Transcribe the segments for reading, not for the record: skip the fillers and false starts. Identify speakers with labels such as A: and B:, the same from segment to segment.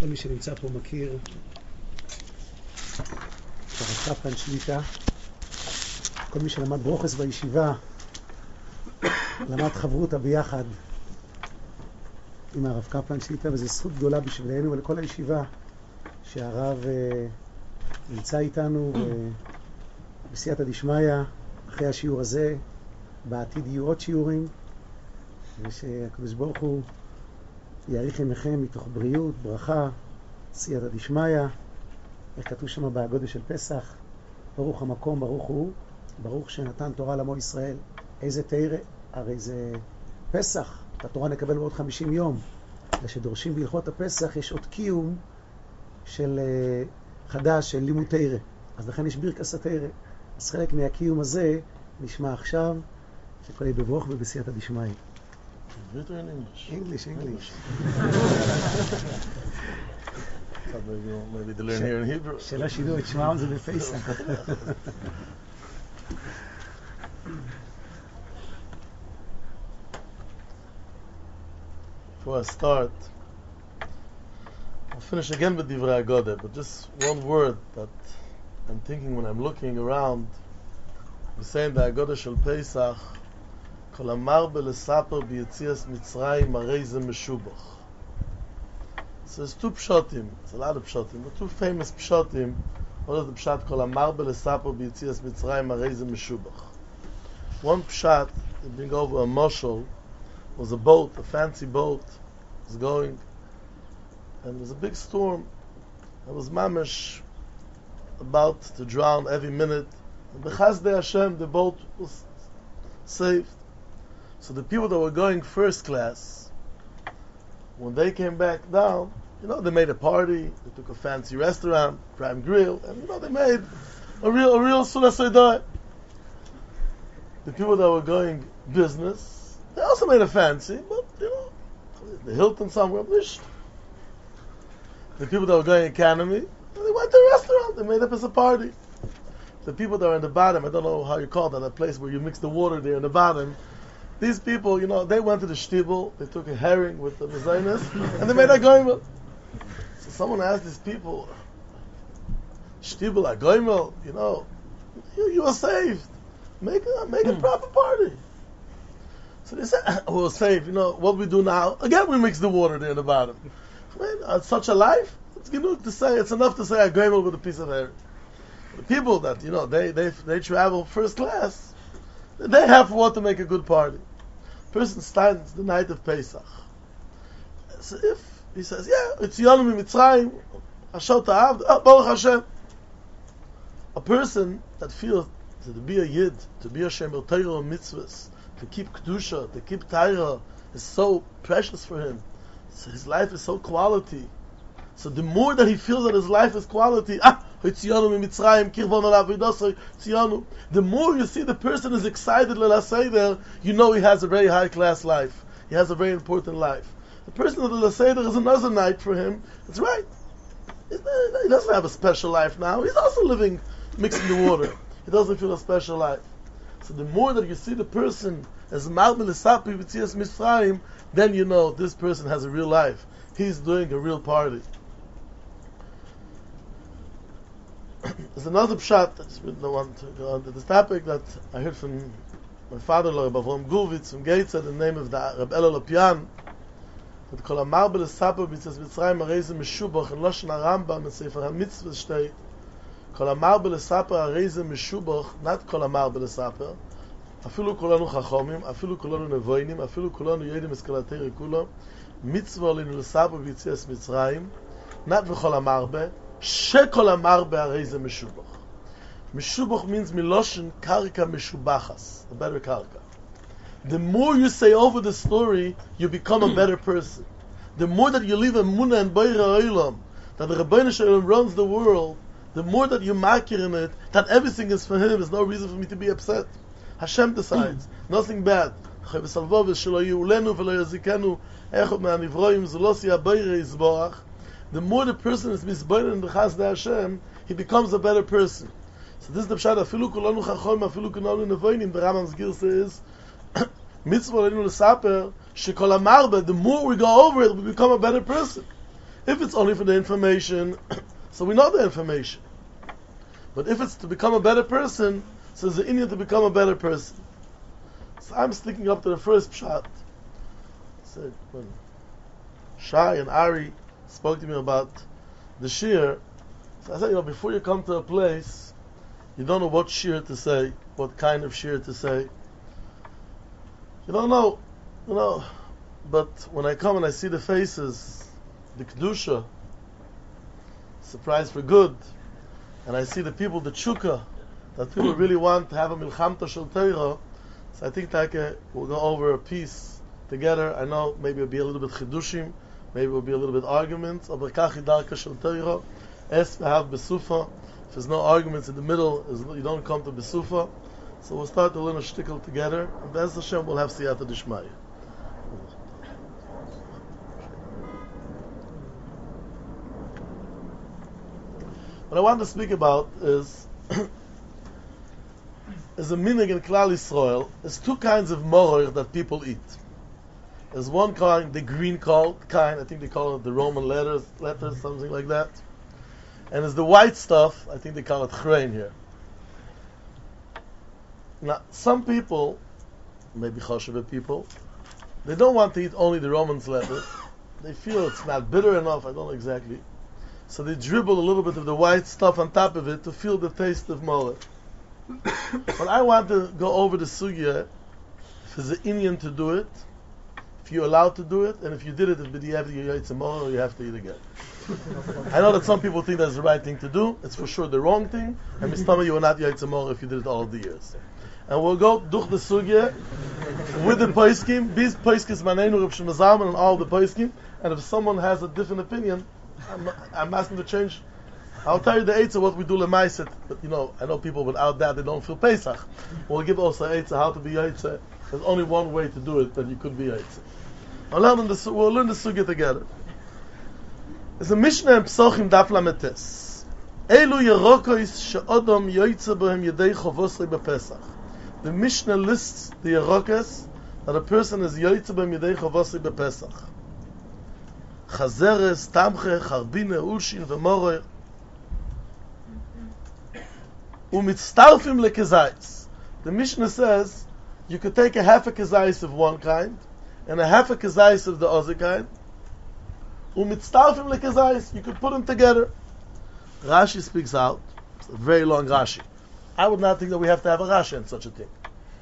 A: כל מי שנמצא פה מכיר את הרב קפלן שליטה. כל מי שלמד ברוכס בישיבה למד חברותה ביחד עם הרב קפלן שליטה, וזו זכות גדולה בשבילנו ולכל הישיבה שהרב נמצא איתנו, ובסייעתא דשמיא אחרי השיעור הזה בעתיד יהיו עוד שיעורים, ושהקדוש ברוך הוא יאריך ימיכם מתוך בריאות, ברכה, סייעתא דשמיא. איך כתוב שם בהגדה של פסח, ברוך המקום, ברוך הוא, ברוך שנתן תורה לעמו ישראל. איזה תורה? הרי זה פסח, את התורה נקבל בעוד 50 יום. כשדורשים בהלכות הפסח יש עוד קיום של חדש, של לימוד תורה. אז לכן יש ברכת התורה. אז חלק מהקיום הזה נשמע עכשיו, שכל יהיה בברוך ובסייעתא דשמיא.
B: English or in English?
A: English.
B: Maybe to learn here in Hebrew.
A: שאלה שידור, תשמעון זה בפסח.
B: Before I start, I'll finish again with Divrei Agoda, but just one word that I'm thinking when I'm looking around. We're saying the Agoda Shel Pesach, Kol Amar Belesaper B'Yetzias Mitzrayim Arei Ze Meshubach. So there's two pshatim, it's a lot of pshatim, but two famous pshatim. One is the pshat Kol Amar Belesaper B'Yetzias Mitzrayim Arei Ze Meshubach. One pshat, they bring over a moshel, was a boat, a fancy boat, was going, and there was a big storm. It was mamish about to drown every minute. And b'chazdei Hashem, the boat was saved. So the people that were going first class, when they came back down, they made a party, they took a fancy restaurant, prime grill, and they made a real Sulah Seidah. The people that were going business, they also made a fancy, but the Hilton somewhere. The people that were going economy, they went to a restaurant, they made up as a party. The people that are in the bottom, I don't know how you call that place where you mix the water there in the bottom. These people, they went to the shtibel, they took a herring with the mezainis, and they made a goimel. So someone asked these people, shtibel, a goimel, you are saved. Make a proper party. So they said, we'll save, what we do now, again we mix the water there in the bottom. Man, such a life, it's enough to say a goimel with a piece of herring. The people that, they travel first class, they have what to make a good party. Person stands the night of Pesach. So if he says, it's Yonam Mitzrayim, Hashot Ha'avd, Baruch Hashem. A person that feels that to be a Yid, to be a Shemer Torah and Mitzvahs, to keep Kedusha, to keep Torah, is so precious for him. So his life is so quality. So the more that he feels that his life is quality, the more you see the person is excited, you know he has a very high class life. He has a very important life. The person of the Seder is another night for him. It's right. He doesn't have a special life now. He's also living, mixing the water. He doesn't feel a special life. So the more that you see the person as Marbel Esapi B'Tzias Mitzrayim, then you know this person has a real life. He's doing a real party. There's another pshat, I just really don't want to go on to this topic, that I heard from my father-in-law, Rabbi Avraham Gurvitz from Geitza, the name of the Rabbi Elo Lopian, that Kol Amar Belesaper B'Tzias Mitzrayim Arei Ze Meshubach, in Lashon HaRambam, in Sefer HaMitzvah steht, Kol Amar Belesaper Arei Ze Meshubach, not Kol Amar Belesaper, afilu kolanu chachomim, afilu kolanu nevoinim, afilu kolanu yedim eskalatei rekulo, mitzvah olinu lesaper b'yetzias Mitzrayim, not v'chol amarbe, shekol amarbe arei ze meshubach. Meshubach means miloshin karka meshubachas, a better karka. The more you say over the story, you become a better person. The more that you live in Munah and Beira Olam, that the Rebbeinu Shalom runs the world, the more that you makir in it, that everything is for him, there's no reason for me to be upset. Hashem decides, nothing bad. The more the person is misboined in the Chazdei Hashem, he becomes a better person. So this is the pshat. Afilu kulanu chachom, afilu kulanu nevoinim. The Rambam's girsa is mitzvah leinu lesaper shekol amarba. The more we go over it, we become a better person. If it's only for the information, so we know the information. But if it's to become a better person, so there's an Indian to become a better person. So I'm sticking up to the first pshat. Said when Shai and Ari spoke to me about the shir, so I said, before you come to a place, you don't know what shir to say, what kind of shir to say. You don't know, But when I come and I see the faces, the kedusha, surprise for good, and I see the people, the tshuka, that people really want to have a milchamta shel Torah, so I think that we'll go over a piece together. I know maybe it'll be a little bit chidushim, maybe it'll be a little bit arguments. Aber kachi darka shel Torah, es v'hav besufa. If there's no arguments in the middle, you don't come to besufa. So we'll start to learn a shtickle together, and Be'ez Hashem we'll have siyata d'shmaya. What I want to speak about is a minig in Klal Yisrael. There's two kinds of moror that people eat. There's one kind, the green kind, I think they call it the Roman letters, something like that. And there's the white stuff, I think they call it chrein here. Now, some people, maybe choshev people, they don't want to eat only the Roman letters. They feel it's not bitter enough, I don't know exactly. So they dribble a little bit of the white stuff on top of it to feel the taste of moror. But I want to go over the sugya, if it's an Indian to do it, if you're allowed to do it, and if you did it, if you have to eat tomorrow, you have to eat again. I know that some people think that's the right thing to do. It's for sure the wrong thing. And Mistama, you will not eat tomorrow if you did it all of the years. And we'll go durch the sugya with the poiskim. These poiskis manenu Reb Shlomo Zalman and all the poiskim. And if someone has a different opinion, I'm asking to change. I'll tell you the eitzah what we do lemaiset, but I know people without that they don't feel Pesach. We'll give also eitzah how to be eitzah. There's only one way to do it that you could be eitzah. We'll learn the sugya together. There's a Mishnah in Psochim Daf Lametes. Elu yerokois she'odom yoytze bohem yedei chovosrei bepesach. The Mishnah lists the yerokos that a person is yoytze bohem yedei chovosrei bepesach. Chazeres, tamche, charbine, ulshin, v'moreh. Umitztarfim lekezayis. The Mishnah says you could take a half a kezayis of one kind and a half a kezayis of the other kind. Umitztarfim lekezayis. You could put them together. Rashi speaks out. It's a very long Rashi. I would not think that we have to have a Rashi in such a thing.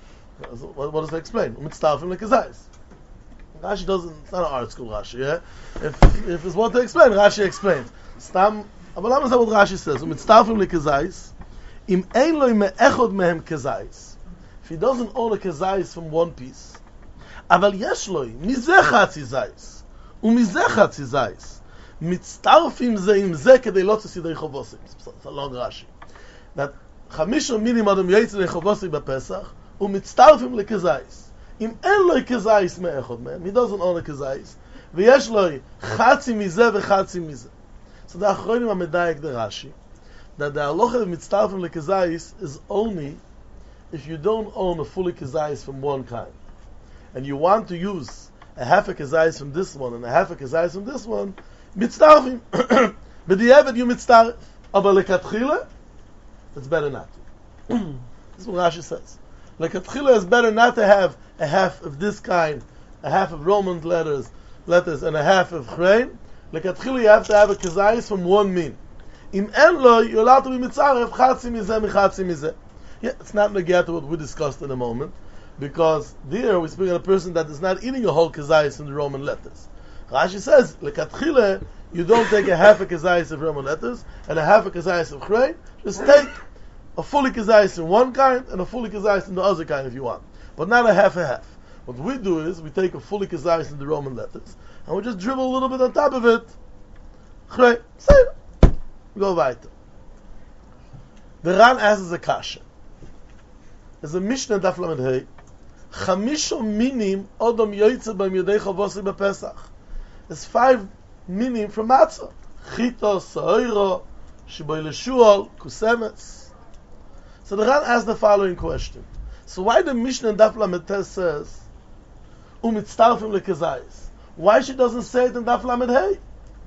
B: What does it explain? Umitztarfim lekezayis. Rashi doesn't. It's not an art school Rashi. Yeah. If it's what to explain, Rashi explains. Stam. Aber lama say what Rashi says. Umitztarfim lekezayis. Im ein loy me'echod mehem kezayis. If he doesn't own a kezayis from one piece, aval yesh loy mizeh chatzi zayis umizeh chatzi zayis mitztarfim ze im ze kedei lo tzisidei chovosim. It's a long Rashi. That chamisha minim adam yoytze lechovosim b'Pesach umitztarfim lekezayis. Im ein loy kezayis me'echod mehem. He doesn't own a kezayis. V'yesh loy chatzi mizeh v'chatzi mizeh. So the achronim amedayek the Rashi that the halacha of mitztarfim lekezayis is only if you don't own a fully kezayis from one kind, and you want to use a half a kezayis from this one and a half a kezayis from this one, mitztarfim. B'diavad you mitztarf, aber lekatchila, it's better not to. This is what Rashi says. Lekatchila is better not to have a half of this kind, a half of Roman letters, and a half of chrein. Lekatchila you have to have a kezayis from one min. Im en lo, you're allowed to be mitzaref chatzi mizeh michatzi mizeh. Yeah, it's not negate to what we discussed in a moment, because there we speak of a person that is not eating a whole kezayis in the Roman letters. Rashi says, lekatchile, you don't take a half a kezayis of Roman letters and a half a kezayis of chrein. Just take a fully kezayis in one kind and a fully kezayis in the other kind if you want, but not a half. What we do is we take a fully kezayis in the Roman letters and we just dribble a little bit on top of it. Chrein, say it. Go weiter. The Ran asks a kasha. There's a Mishnah Daf Lamed Hey. Chamisho minim odom yoytze b'm yedei chavosri b'Pesach. There's 5 minim from matzah. Chito, sa'iro, shiboy leshuol, kusemes. So the Ran asks the following question. So why the Mishnah Daf Lamed Hey says umitztarfim lekezayis? Why she doesn't say it in Daf Lamed Hey?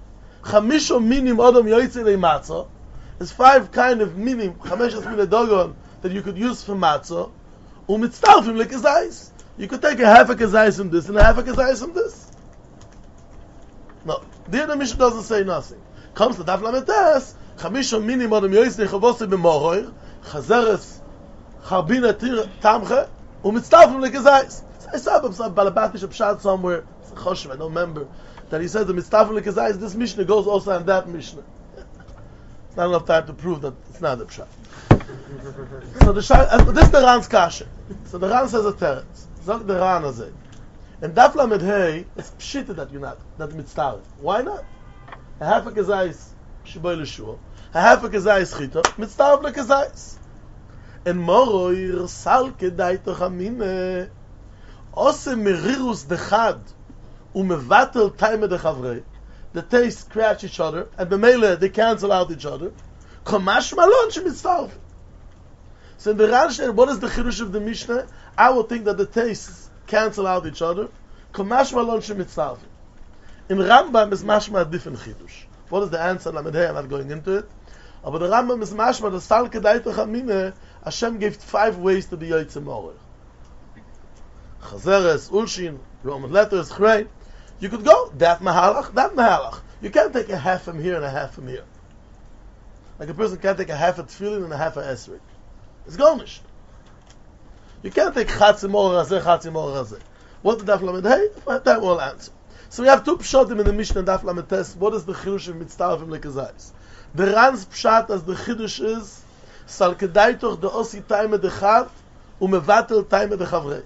B: Chamisho minim odom yoytze le matzah. There's 5 kind of minim, 5 mine dogon, that you could use for matzah. Umitztarfim le kezayis. You could take a half a kezayis from this and a half a kezayis from this. No, the Mishnah doesn't say nothing. Comes to Daf Lametes, Chamisho minim odom yoytze chavose b'moroir, chazeres charbina tamche, umitztarfim le kezayis. I saw Balabatish Pshat somewhere, I don't remember, that he says the Mitzvah Lekazayis, this Mishnah goes also on that Mishnah. It's not enough time to prove that it's not the Pshat. So this is the Ran's Kasha. So the Ran says a teretz. Zog the Ran azay. And Daf Lamed Hey, it's pshita that you're not, that Mitzvah. Why not? A half a Kazayis, Shiboy L'Shua. A half a Kazayis Chita, Mitzvah Lekazayis. And Moroir Sal Kedai Tochamine. Ose merirus dechad umevatel taime dechavrei. The taste scratch each other, and b'meile they cancel out each other. Komash malon shemitzarf. So in the Ran, what is the chidush of the Mishnah? I would think that the tastes cancel out each other. Komash malon shemitzarf. In Rambam is mashma a different chidush. What is the answer? I'm not going into it. But the Rambam is mashma the sal kedai tochamine. Hashem gave 5 ways to be yoytze moreh. Chazeres, Ulshin, Roman letters, Chrei. You could go that mahalach. You can't take a half from here and a half from here. Like a person can't take a half a tefillin and a half a esrog. It's garnished. You can't take chatzi moreh razeh. What the Daf Lamed Hey? That will answer. So we have 2 pshatim in the Mishnah Daf Lamed Tes. What is the chidush of mitzvah lekazayis? The Ran's pshat as the chidush is sal kedai toch de osi taime dechad umevatel taime dechavrei.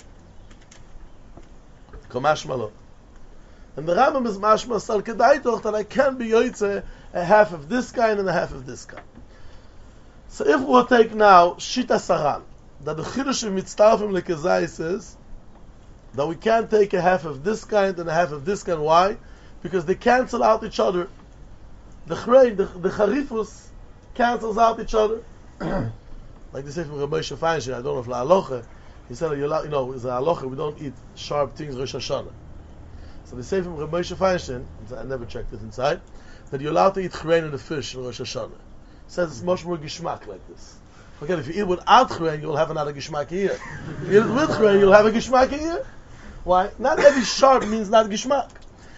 B: Komash malo. And the Rambam is mashma sal kedai toch that I can be yoytze a half of this kind and a half of this kind. So if we'll take now Shita Saran, that the chidush of mitzvahim lekazayis is that we can't take a half of this kind and a half of this kind. Why? Because they cancel out each other. The chrei, the charifus cancels out each other. Like they say from Rabbi Moshe Feinstein, I don't know if la halacha. He said, it's a halacha, we don't eat sharp things Rosh Hashanah. So they say from Rabbi Moshe Feinstein, I never checked it inside, that you're allowed to eat chrein and the fish in Rosh Hashanah. He says it's much more gishmak like this. Forget, if you eat without chrein, you'll have another gishmak here. If you eat it with chrein, you'll have a gishmak here. Why? Not every sharp means not gishmak.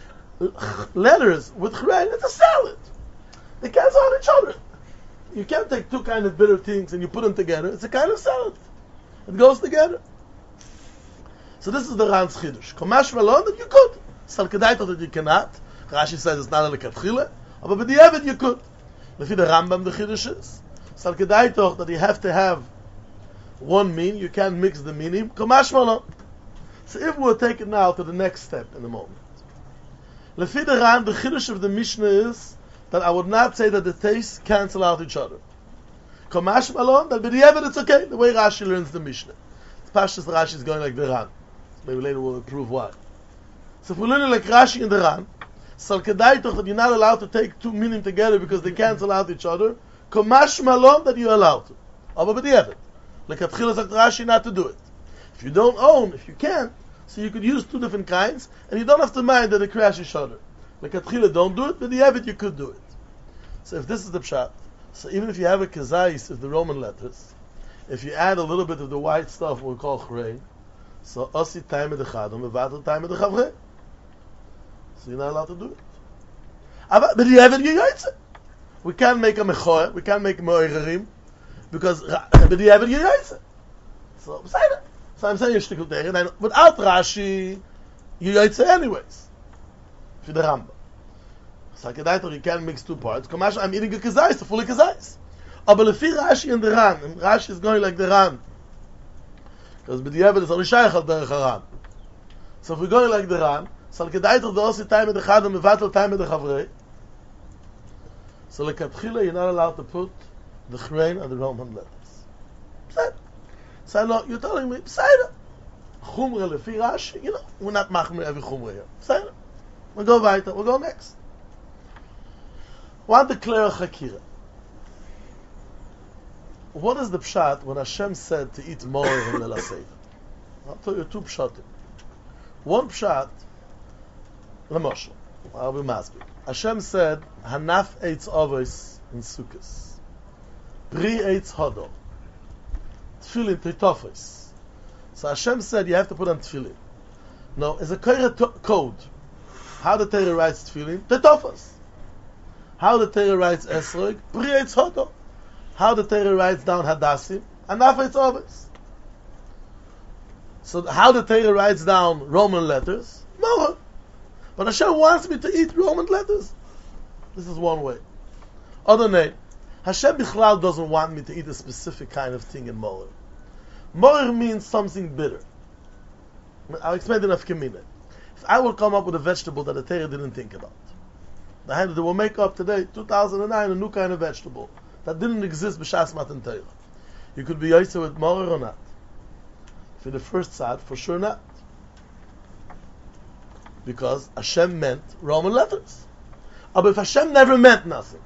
B: Letters with chrein, it's a salad. They cancel out each other. You can't take 2 kind of bitter things and you put them together. It's a kind of salad. It goes together. So this is the Ran's chidush. Komash malon that you could. Sal kedai that you cannot. Rashi says it's not a lekatchila, but b'diavad you could. Lefi the Rambam the chidush is sal kedai that you have to have one mean. You can't mix the meaning. Komash malon. So if we'll take it now to the next step in the moment. Lefi the Ran, the chidush of the Mishnah is that I would not say that the tastes cancel out each other. Komash malon, that b'diavad it's okay. The way Rashi learns the Mishnah. The Pashtus Rashi is going like the Ran. Maybe later we'll prove why. So if we're learning like Rashi in the Ran, sal kedai toch that you're not allowed to take 2 meaning together because they cancel out each other. Komash malon that you're allowed to. Aber b'diavad. Like Atchila sagt Rashi not to do it. If you don't own, if you can't, so you could use 2 different kinds, and you don't have to mind that they crash each other. Like Atchila don't do it, but b'diavad you could do it. So if this is the pshat, so even if you have a kazayis of the Roman letters, if you add a little bit of the white stuff we call chrei, so osi taime dechadom, mevatel taime dechavrei. So you're not allowed to do it. But b'diavad you yoytze. We can't make a mechoer, we can't make moirerim, because b'diavad you yoytze. So I'm saying you shtickle tegen, and without Rashi, you yoytze anyways. For the Rambam. So you can't mix 2 parts. Komash, I'm eating a kazayis, a fully kazayis. Aber lefi Rashi and the Ran, and Rashi is going like the Ran. Because b'diavad is only shaykh al derech Ran. So if we're going like the Ran, sal kedai toch the osi taime dechadom mevatel taime dechavrei. So lekatchila you're not allowed to put the chrein and the Roman letters. So no, you're telling me, Psayda. Chumre lefi Rashi, we're not machmer every chumre here. Psayda. We'll go weiter, we'll go next. I want to declare a chakira. What is the pshat when Hashem said to eat more in Leil HaSeder? I'll tell you 2 pshatim. One pshat, L'moshel, I'll be masbid. Hashem said, Hanaf eitz avos in Sukkos. Pri eitz hodo. Tefillin teitofos. So Hashem said you have to put on tefillin. Now, as a code, how the Torah writes tefillin? Teitofos. How the Torah writes esrog? Pri eitz hodo. How the Torah writes down hadassim? Hanaf eitz avos. So how the Torah writes down Roman letters? Moreh. But Hashem wants me to eat Roman letters. This is one way. Other name, Hashem Bichlal doesn't want me to eat a specific kind of thing in Moreh. Moreh means something bitter. I'll explain the nafkamina. If I will come up with a vegetable that the Torah didn't think about, they will make up today, 2009, a new kind of vegetable that didn't exist b'shas matan Torah. You could be yoyser with Moreh or not. For the first side, for sure not. Because Hashem meant Roman letters. But if Hashem never meant nothing,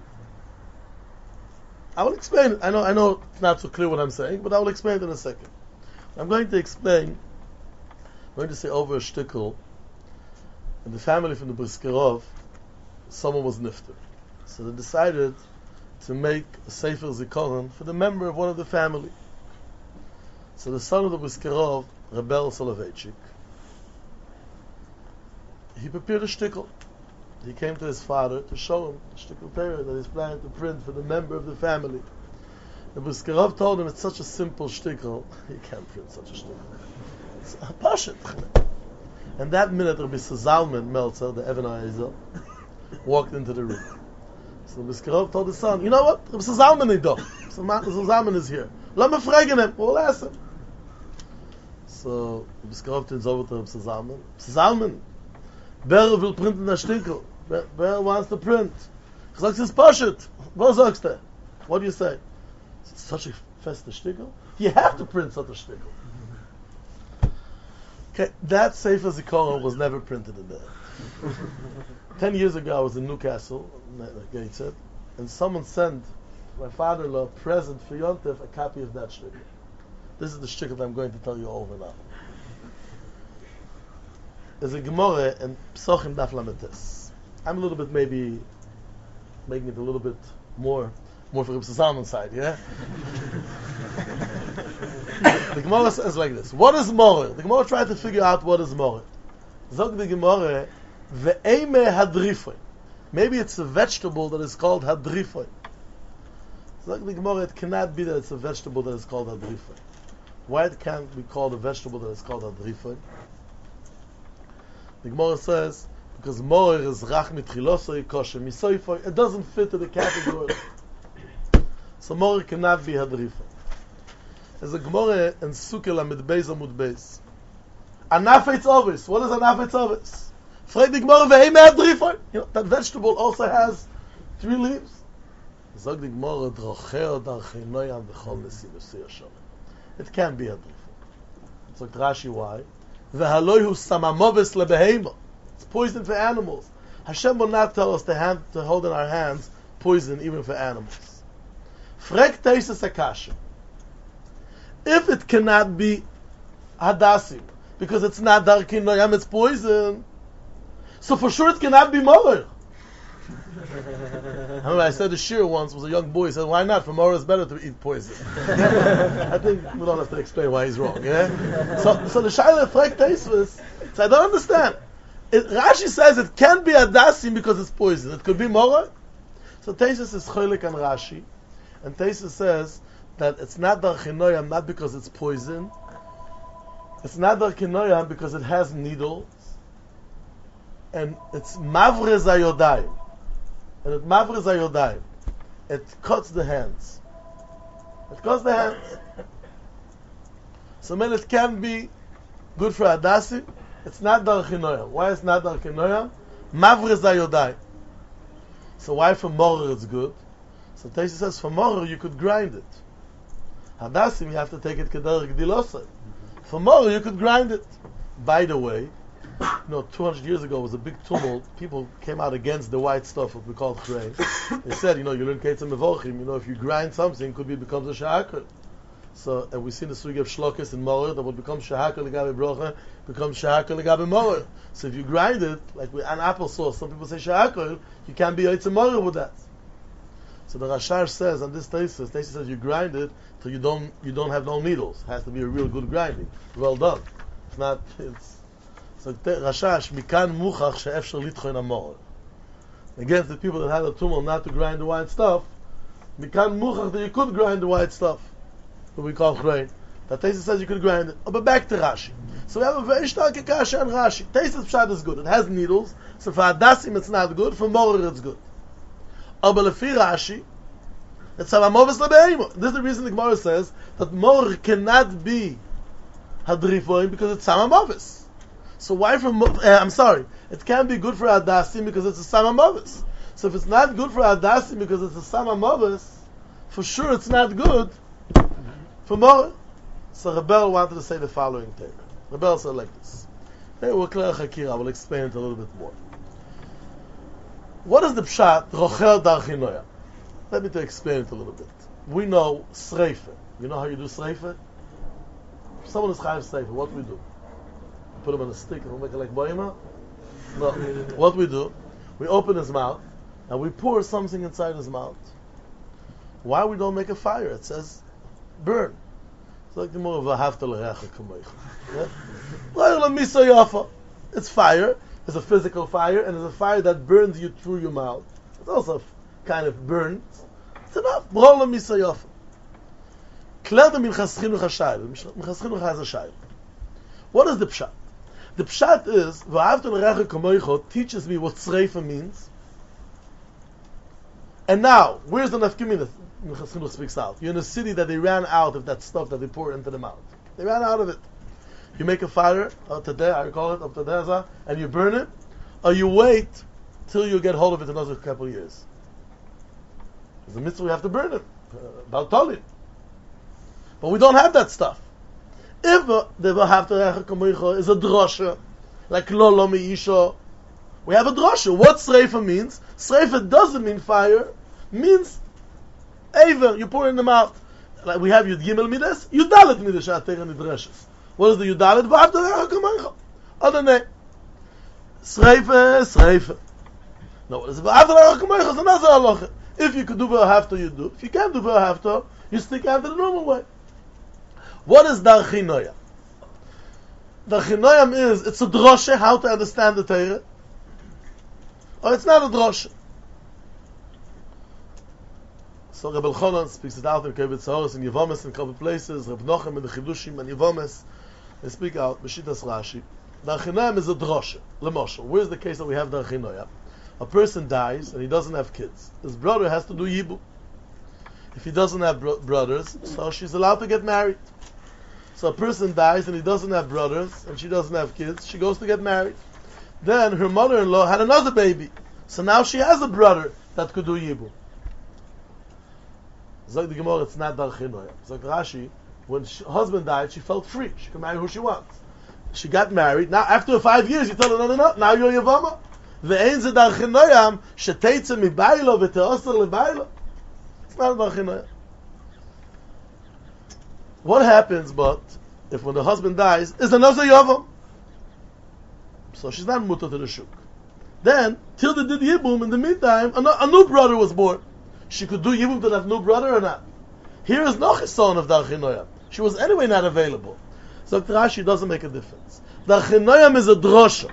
B: I will explain it. I know it's not so clear what I'm saying, but I will explain it in a second. I'm going to say over a shtickle, in the family from the Briskerov, someone was nifter. So they decided to make a Sefer Zikaron for the member of one of the family. So the son of the Briskerov, Rebel Soloveitchik, he prepared a shtickle. He came to his father to show him the shtickle Torah that he's planning to print for the member of the family. The Briskerov told him it's such a simple shtickle, he can't print such a shtickle. It's a pashut. And that minute Rabbi Zalman Meltzer, the Even HaEzel, walked into the room. So the Briskerov told his son, you know what? Rabbi Zalman is here. Rabbi Zalman is here. Let me fragen him. We'll ask him. So the Briskerov turns over to Rabbi Zalman. Zalman, wer will printen das Stickel? Wer wants to print? Ich sag, es ist Pashut. Was sagst du? What do you say? It's such a feste Stickel? You have to print such a Stickel. Okay, that Sefer Zikaron was never printed in there. 10 years ago I was in Newcastle, Gateshead, and someone sent my father-in-law a present for Yontif, a copy of that Stickel. This is the Stickel that I'm going to tell you over now. There's a Gemara in Psochim Daf Lametes. I'm a little bit maybe making it a little bit more for Reb Zalman's side, yeah? The Gemara says like this. What is Moreh? The Gemara tried to figure out what is Moreh. Zog the Gemara, ve'eme hadrifoy. Maybe it's a vegetable that is called hadrifoy. Zog the Gemara, it cannot be that it's a vegetable that is called hadrifoy. Why it can't be called a vegetable that is called hadrifoy? The Gemara says, because Moreh is rach mitchilosoi kosher misoifoy, it doesn't fit to the category. So Moreh cannot be hadrifoy. There's a Gemara in Sukkah Lamed Beis Amud Beis. Anaf eitz avos. What is anaf eitz avos? Frag the Gemara ve'em hadrifoy. You know, that vegetable also has 3 leaves. Zog the Gemara drocheo darchenoyam v'chol nesinus yashem. It can't be hadrifoy. Zog Rashi why? Ve'haloihu samamoves lebehema. It's poison for animals. Hashem will not tell us to hold in our hands poison even for animals. Frek teises akashim. If it cannot be hadassim, because it's not darkin noyam, it's poison, so for sure it cannot be moreh. I remember I said a shir once, was a young boy, he said, why not? For moreh it's better to eat poison. I think we don't have to explain why he's wrong, yeah? So the shayla frek teisves, so I don't understand. Rashi says it can't be hadassim because it's poison. It could be moreh. So teisves is cholik and Rashi, and teisves says that it's not darchinoyam not because it's poison. It's not darchinoyam because it has needles, and it's mavrez ayodayim, and it mavrez ayodayim. It cuts the hands. It cuts the hands. So when it can be good for hadassim, it's not darchinoyam. Why it's not darchinoyam? Mavrez ayodayim. So why for moreh it's good? So Teisha says for moreh you could grind it. Hadassim, you have to take it kederech gdilosai. For moreh, you could grind it. By the way, 200 years ago was a big tumult. People came out against the white stuff, what we call chrei. They said, you learn Ketzim Mevorchim, if you grind something, it becomes a sha'akr. So, and we see the sugi of shlokes in Moror that would become shahaka legabe brocha, becomes shahaka legabe Moror. So if you grind it, like with an applesauce, some people say shahaka, you can't be yotze Moror with that. So the Rashar says on this thesis says you grind it till you don't have no needles. It has to be a real good grinding. Well done. If not, it's so Rashash mikan muchach she'efshar litchoin amor. Against the people that had a tumor not to grind the white stuff, mikan muchach that you could grind the white stuff, what we call chrein. That thesis says you could grind it. But back to Rashi. So we have a very stark kasha on Rashi. Thesis pshat is good. It has needles. So for Adasim it's not good. For Moror it's good. Aber lefi Rashi, it's Samamovis lebeimo. This is the reason the Gemara says that Moror cannot be hadrifoim because it's Samamovis. So why from? I'm sorry, it can't be good for Adasim because it's a Samamovis. So if it's not good for Adasim because it's a Samamovis, for sure it's not good for Moror. So Rebel wanted to say the following thing. Rebel said like this. Hey, we'll clear Chakira. I will explain it a little bit more. What is the pshat rochel darchinoya? Let me explain it a little bit. We know sreifa. You know how you do sreifa? If someone is chayav sreifa, what do we do? Put him on a stick and we make it like boima? No. What we do? We open his mouth and we pour something inside his mouth. Why we don't make a fire? It says burn. It's like the more of a hafta l'recha kamoich. It's fire. It's a physical fire, and it's a fire that burns you through your mouth. It's also kind of burns. It's enough. What is the pshat? The pshat is, v'ahavta l'recha kamoicho teaches me what sreifa means. And now, where's the nafkimina? Chassinuch speaks out. You're in a city that they ran out of that stuff that they pour into the mouth. They ran out of it. You make a fire, today, I call it, and you burn it, or you wait till you get hold of it another couple of years. There's a mitzvah, we have to burn it. Baltolin. But we don't have that stuff. If the V'ahavta L'recha is a drosha, like Lolo Me'isho, we have a drosha. What Sreifa means? Sreifa doesn't mean fire, means Ever, you pour it in the mouth. Like we have Yud Gimel Midas, Yudalet Midas Shateren Nidreshes. What is the Yudalet? V'ahavta L'recha kamoicho. Other name. Sreifa. No, what is it? V'ahavta L'recha kamoicho is another halacha. If you could do V'ahavta, you do. If you can't do V'ahavta, you stick after the normal way. What is Darchinoya? Darchinoyam is, it's a droshe, how to understand the Torah. Or it's not a droshe. So Rebbe Elchanan speaks it out in Kevitz Horos in Yevomes in a couple of places. Reb Nochem in the Chidushim and Yevomes. They speak out, Beshitas Rashi. Darchinoyam is a droshe. L'moshel. Where's the case that we have Darchinoyam? A person dies and he doesn't have kids. His brother has to do Yibum. If he doesn't have brothers, so she's allowed to get married. So a person dies and he doesn't have brothers and she doesn't have kids, she goes to get married. Then her mother-in-law had another baby. So now she has a brother that could do Yibum. Zog the Gemara, it's not Darchinoya. Zog Rashi, when her husband died, she felt free. She could marry who she wants. She got married. Now after 5 years, you tell her, no, now you're Yavama. Ve'ein ze Darchinoyam, sheteitze mi bailo ve'te'osar le bailo. It's not Darchinoya. What happens, but if when the husband dies, is another Yavam? So she's not mutter to the shuk. Then, till they did Yibum, in the meantime, a new brother was born. She could do Yibum to that new brother or not. Here is noch a son of Darchinoyam. She was anyway not available. So Rashi doesn't make a difference. Darchinoyam is a drosha.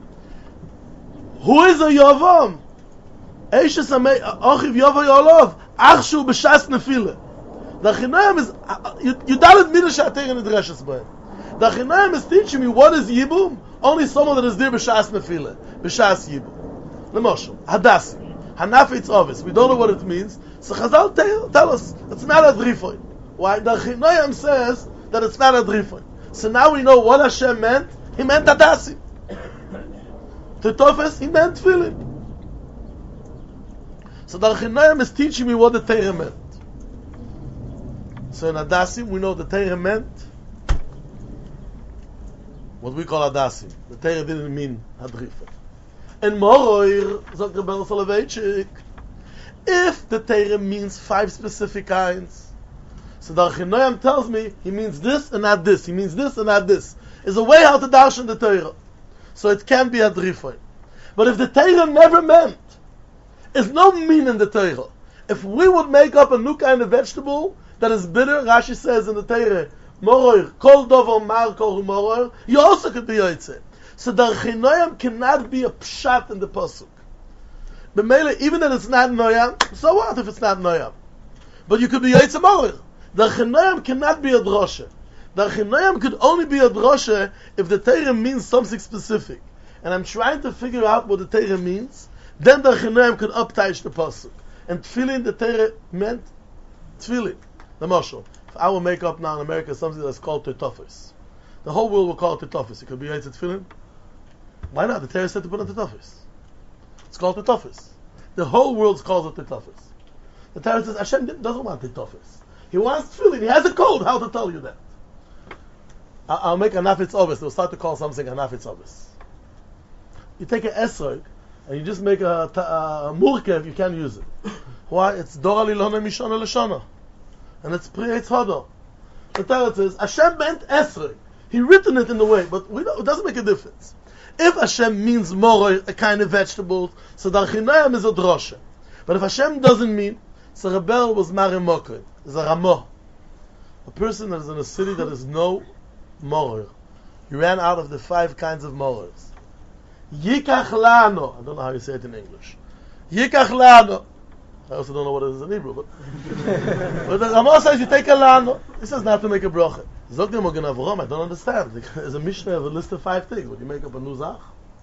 B: Who is a Yavam? Eishes achiv Yava Yolov, achshu b'shas nefile. Darchinoyam is Yudalet Midas Shateren Nidreshes B'hem. Darchinoyam is teaching me what is Yibum. Only someone that is there b'shas nefile, b'shas Yibum. L'moshel, Hadasi, Hanafetz Ovis. We don't know what it means. So Chazal tell us it's not a drifoy. Why? Darchinoyam says that it's not a drifoy. So now we know what Hashem meant. He meant Hadasi. To Tofes, he meant Tefillin. So Darchinoyam is teaching me what the Torah meant. So in Hadasim, we know the Torah meant what we call Hadasim. The Torah didn't mean Hadrifa. In Moroir, sagt Rebbe Soloveitchik, if the Torah means 5 specific kinds, So the Archinoyam tells me he means this and not this. He means this and not this. Is a way how to darshan the Torah. So it can be a drifoi. But if the Torah never meant, there's no mean in the Torah. If we would make up a new kind of vegetable that is bitter, Rashi says in the Torah, Moror, kol dovo mar kol moror, you also could be yoytze. So the Archinoyam cannot be a pshat in the pasuk. B'meile, even if it's not noyam, so what if it's not noyam? But you could be yoytze moror. The Archinoyam cannot be a drosha. The Archinoyam could only be a drosha if the Torah means something specific. And I'm trying to figure out what the Torah means. Then the Archinoyam could uptaish the pasuk. And tefillin, the Torah meant tefillin. The mashal. If I will make up now in America something that's called tetofis, the whole world will call it tetofis. It could be yoytze tefillin. Why not? The Torah said to put on tetofis. It's called tetofis. The whole world calls it tetofis. The Torah says Hashem doesn't want tetofis. He wants tefillin. He has a code how to tell you that. I'll make a nafitz ovis. They'll start to call something a nafitz ovis. You take an esrog and you just make a murkev, you can't use it. Why? It's dora lilona mishana l'shana. And it's pre-eitz hada. The Torah says, Hashem meant esrog. He written it in the way, but it doesn't make a difference. If Hashem means moroi, a kind of vegetable, so the Archinoyam is a drosha. But if Hashem doesn't mean, so Rebel was Mare Mokre, is a Ramah. A person that is in a city that is no moroi. He ran out of the 5 kinds of morois. Yikach lano. I don't know how you say it in English. Yikach lano. I also don't know what it is in Hebrew, but the Ramah says you take a lano. He says not to make a bracha. Zog dem Magen Avraham, I don't understand. There's a Mishnah of a list of 5 things. Would you make up a new zach?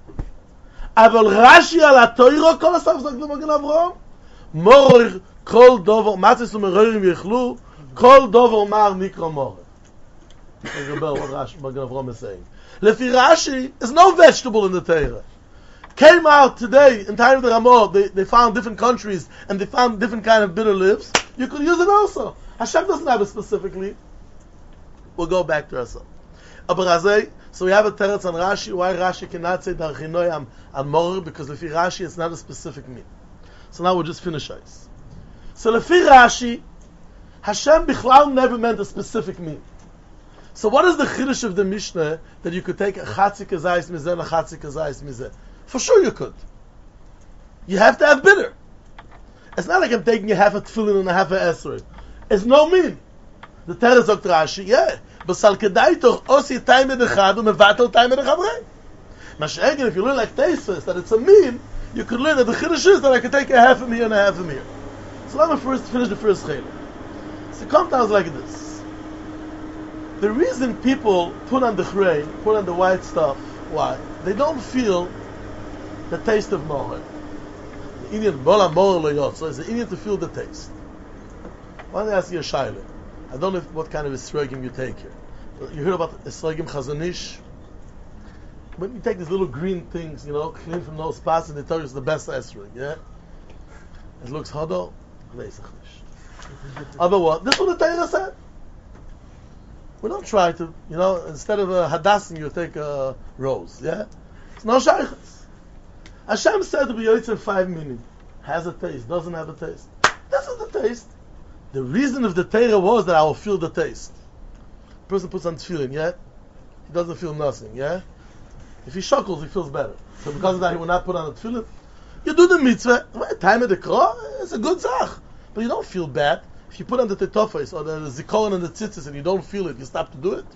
B: Aval Rashi al HaTorah kol asaf zog dem Magen Avraham. Moror kol dover matzis u'merorim yichlu kol dover mar nikra moror. Rebel, what Rashi Magen Avraham is saying. Lefi Rashi, there's no vegetable in the Torah. Came out today in time of the Ramah. They found different countries and they found different kind of bitter leaves. You could use it also. Hashem doesn't have it specifically. We'll go back to ourselves. So we have a teretz on Rashi. Why Rashi cannot say the Archinoyam on moror? Because lefi Rashi it's not a specific mean. So now we'll just finish ice. So lefi Rashi, Hashem bichlal never meant a specific mean. So what is the chiddush of the Mishnah that you could take a chatzik azayis mizeh and a chatzik azayis mizeh? For sure you could. You have to have bitter. It's not like I'm taking a half a tefillin and a half a esrog. It's no mean. The Torah sagt Rashi, yeah. But sal kedai toch osi taimed echad umevatel taimed echavrei. Masha'egin, if you learn like Teisves, that it's a mean, you could learn that the chiddush is that I could take a half a meal and a half a meal. So let me first finish the first chayla. So it comes down like this. The reason people put on the chrei, put on the white stuff, why? They don't feel the taste of moror. The Indian bola moror lo yot, so it's the Indian to feel the taste. Why don't I ask you a shaila? I don't know what kind of esrogim you take here. You heard about esrogim chazonish? When you take these little green things, clean from those spots, and they tell you it's the best esrog, yeah? It looks hodo, other what? This is what the Torah said. We don't try to, instead of a hadassah, you take a rose, yeah? It's no shaykhs. Hashem said to be yoytze 5 meaning. Has a taste, doesn't have a taste. This is the taste. The reason of the Torah was that I will feel the taste. The person puts on tefillin, yeah? He doesn't feel nothing, yeah? If he shuckles, he feels better. So because of that, he will not put on a tefillin. You do the mitzvah, time of the krah, it's a good zach. But you don't feel bad. If you put on the tetofes or the zikaron and the tzitzis and you don't feel it, you stop to do it.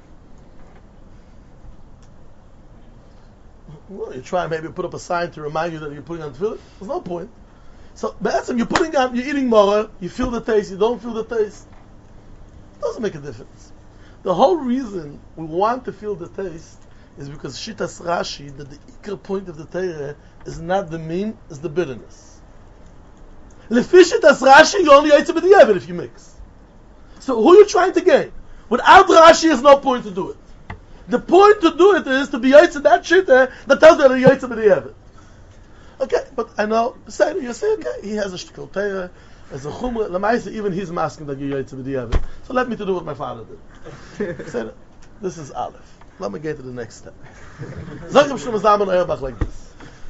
B: Well, you try maybe put up a sign to remind you that you're putting on tefillin. There's no point. So, you're eating moror, you feel the taste, you don't feel the taste. It doesn't make a difference. The whole reason we want to feel the taste is because Shitas Rashi, that the ikar point of the Torah is not the mean, is the bitterness. Lefi Shitas Rashi, you only yoytze b'diavad if you mix. So who are you trying to gain? Without Rashi, there's no point to do it. The point to do it is to be yoytze that shita that tells you that you're yoytze b'diavad. Okay, but I know, you say, okay, he has a shtikol Torah, as a chumrah, l'maisa, even he's masking that you're yoytze b'diavad. So let me to do what my father did. Say, this is Aleph. Let me get to the next step. Zogim Shlomo Zalman Auerbach like this.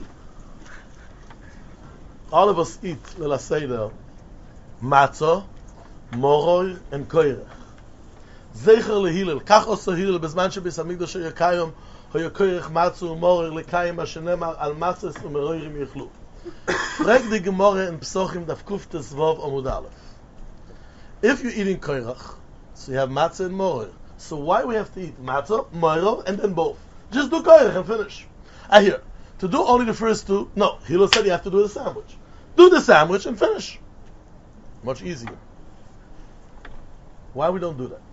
B: All of us eat Leila Seder, matzah, moror, and koirech. Zeicher lehilel, kach oso hilel, bezman shebis hamikdash yakayom, hoyakoyach matzu umorer lekayim ashenemar al matzes umeroirim yichlu. Frag the Gemara in Psochim Daf Kuftes Vav Amud Aleph. If you're eating koirach, so you have matzah and morer. So why we have to eat matzah, morer, and then both? Just do koirach and finish. I hear. To do only the first two, no. Hillel said you have to do the sandwich. Do the sandwich and finish. Much easier. Why we don't do that?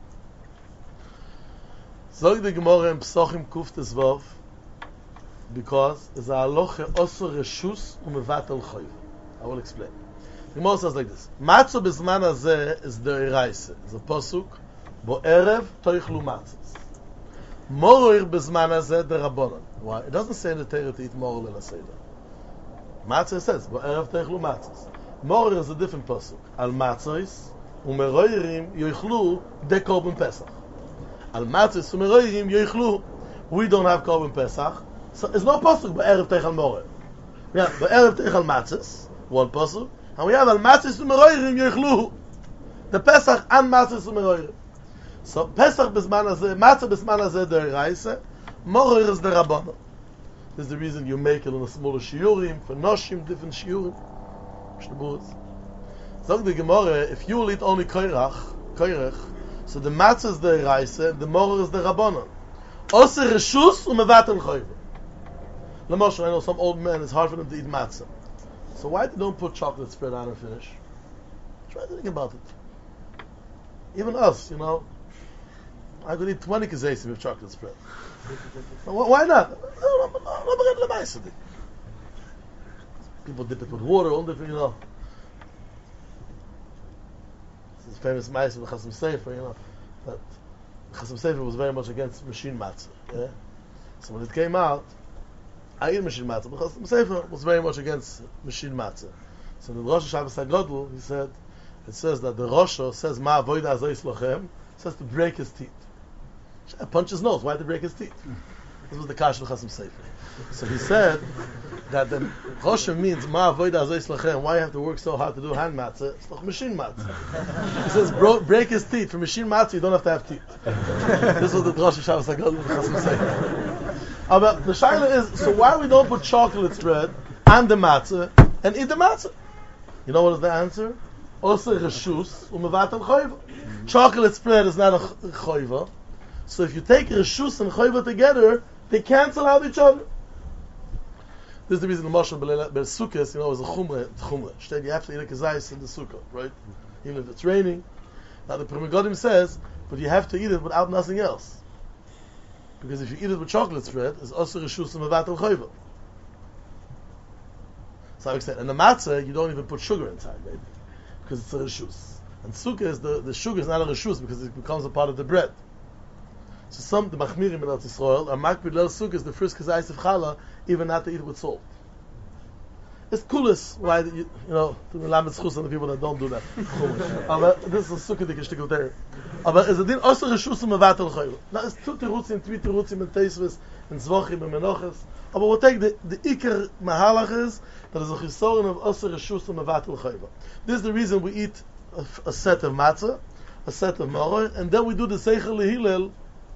B: Zog the Gemara in Psochim Kuftes Vav, because it's a halacha osur reshus umevatel choiv. I will explain. The Gemara says like this: Matzah bezman hazeh is the eraise. It's a pasuk. Bo erev toichlu matzahs. Moror bezman hazeh the rabbanon. Why? It doesn't say in the Torah to eat moror lela seder. Matzah says bo erev toichlu matzahs. Moror is a different pasuk. Al matzahs umeroirim yoichlu de korban pesach. Al matzahs umeroirim yoichlu. We don't have korban pesach. So it's not pasuk ba'erev teichal moreh. We have ba'erev teichal matzes, one pasuk, and we have al matzes u'meroirim yichluhu. The Pesach and matzes u'meroirim. So Pesach b'zman hazeh, matzah b'zman hazeh d'oraisa, moreh is the rabbanon. This is the reason you make it in a smaller shiurim, for noshim, different shiurim. Zog the Gemara, if you will eat only koirach, so the matzah is the oraisa, the moreh is the rabbanon. Osir reshus u'mevatel choiv. Lamoshe, I know some old men, it's hard for them to eat matzah. So why they don't put chocolate spread on and finish? Try to think about it. Even us, I could eat 20 kazesim with chocolate spread. Why not? People dip it with water, all different, This is famous ma'aseh with Chasam Sofer, that Chasam Sofer was very much against machine matzah. Yeah? So when it came out, I eat machine matzah, because the Sefer was very much against machine matzah. So in the Rosh Hashanah HaGadol, it says that the Rosh says, Ma avoida azois lochem, says to break his teeth. Punch his nose, why did he break his teeth? This was the Kash of Chasam Sofer. So he said that the Rosh means, Ma avoida azois lochem, why you have to work so hard to do hand matzah? It's not machine matzah. He says, break his teeth. For machine matzah, you don't have to have teeth. This was the Rosh Hashanah HaGadol of Chasam Sofer. But the shaila is, so why we don't put chocolate spread and the matzah and eat the matzah? You know what is the answer? Osir reshus umevatel choiva. Chocolate spread is not a choiva. So if you take reshus and choiva together, they cancel out each other. This is the reason the Moshe Sukkot, is a chumrah. Instead, you have to eat a kazayis in the sukkah, right? Even if it's raining. Now the Pri Megadim says, but you have to eat it without nothing else. Because if you eat it with chocolate spread, it's also reshus and mevatel choiva. So I explain. And the matzah, you don't even put sugar inside, maybe, because it's a reshus. And sukkah is the sugar is not a reshus because it becomes a part of the bread. So some the machmirim in Eretz Yisrael are makbid leil sukkah is the first kazayis of challah, even not to eat it with salt. It's coolest why to the lamed schus on the people that don't do that. This is a sukkah dik shtikul there. Aber is a din also reshus and mevatel choiva. Now it's two terutzim, three terutzim in Teisves, in Zvochim, in Menoches. But we'll take the ikar mahalach is that is a chisoron of also reshus and mevatel choiva. This is the reason we eat a set of matzah, a set of maror, and then we do the seichel lehilel.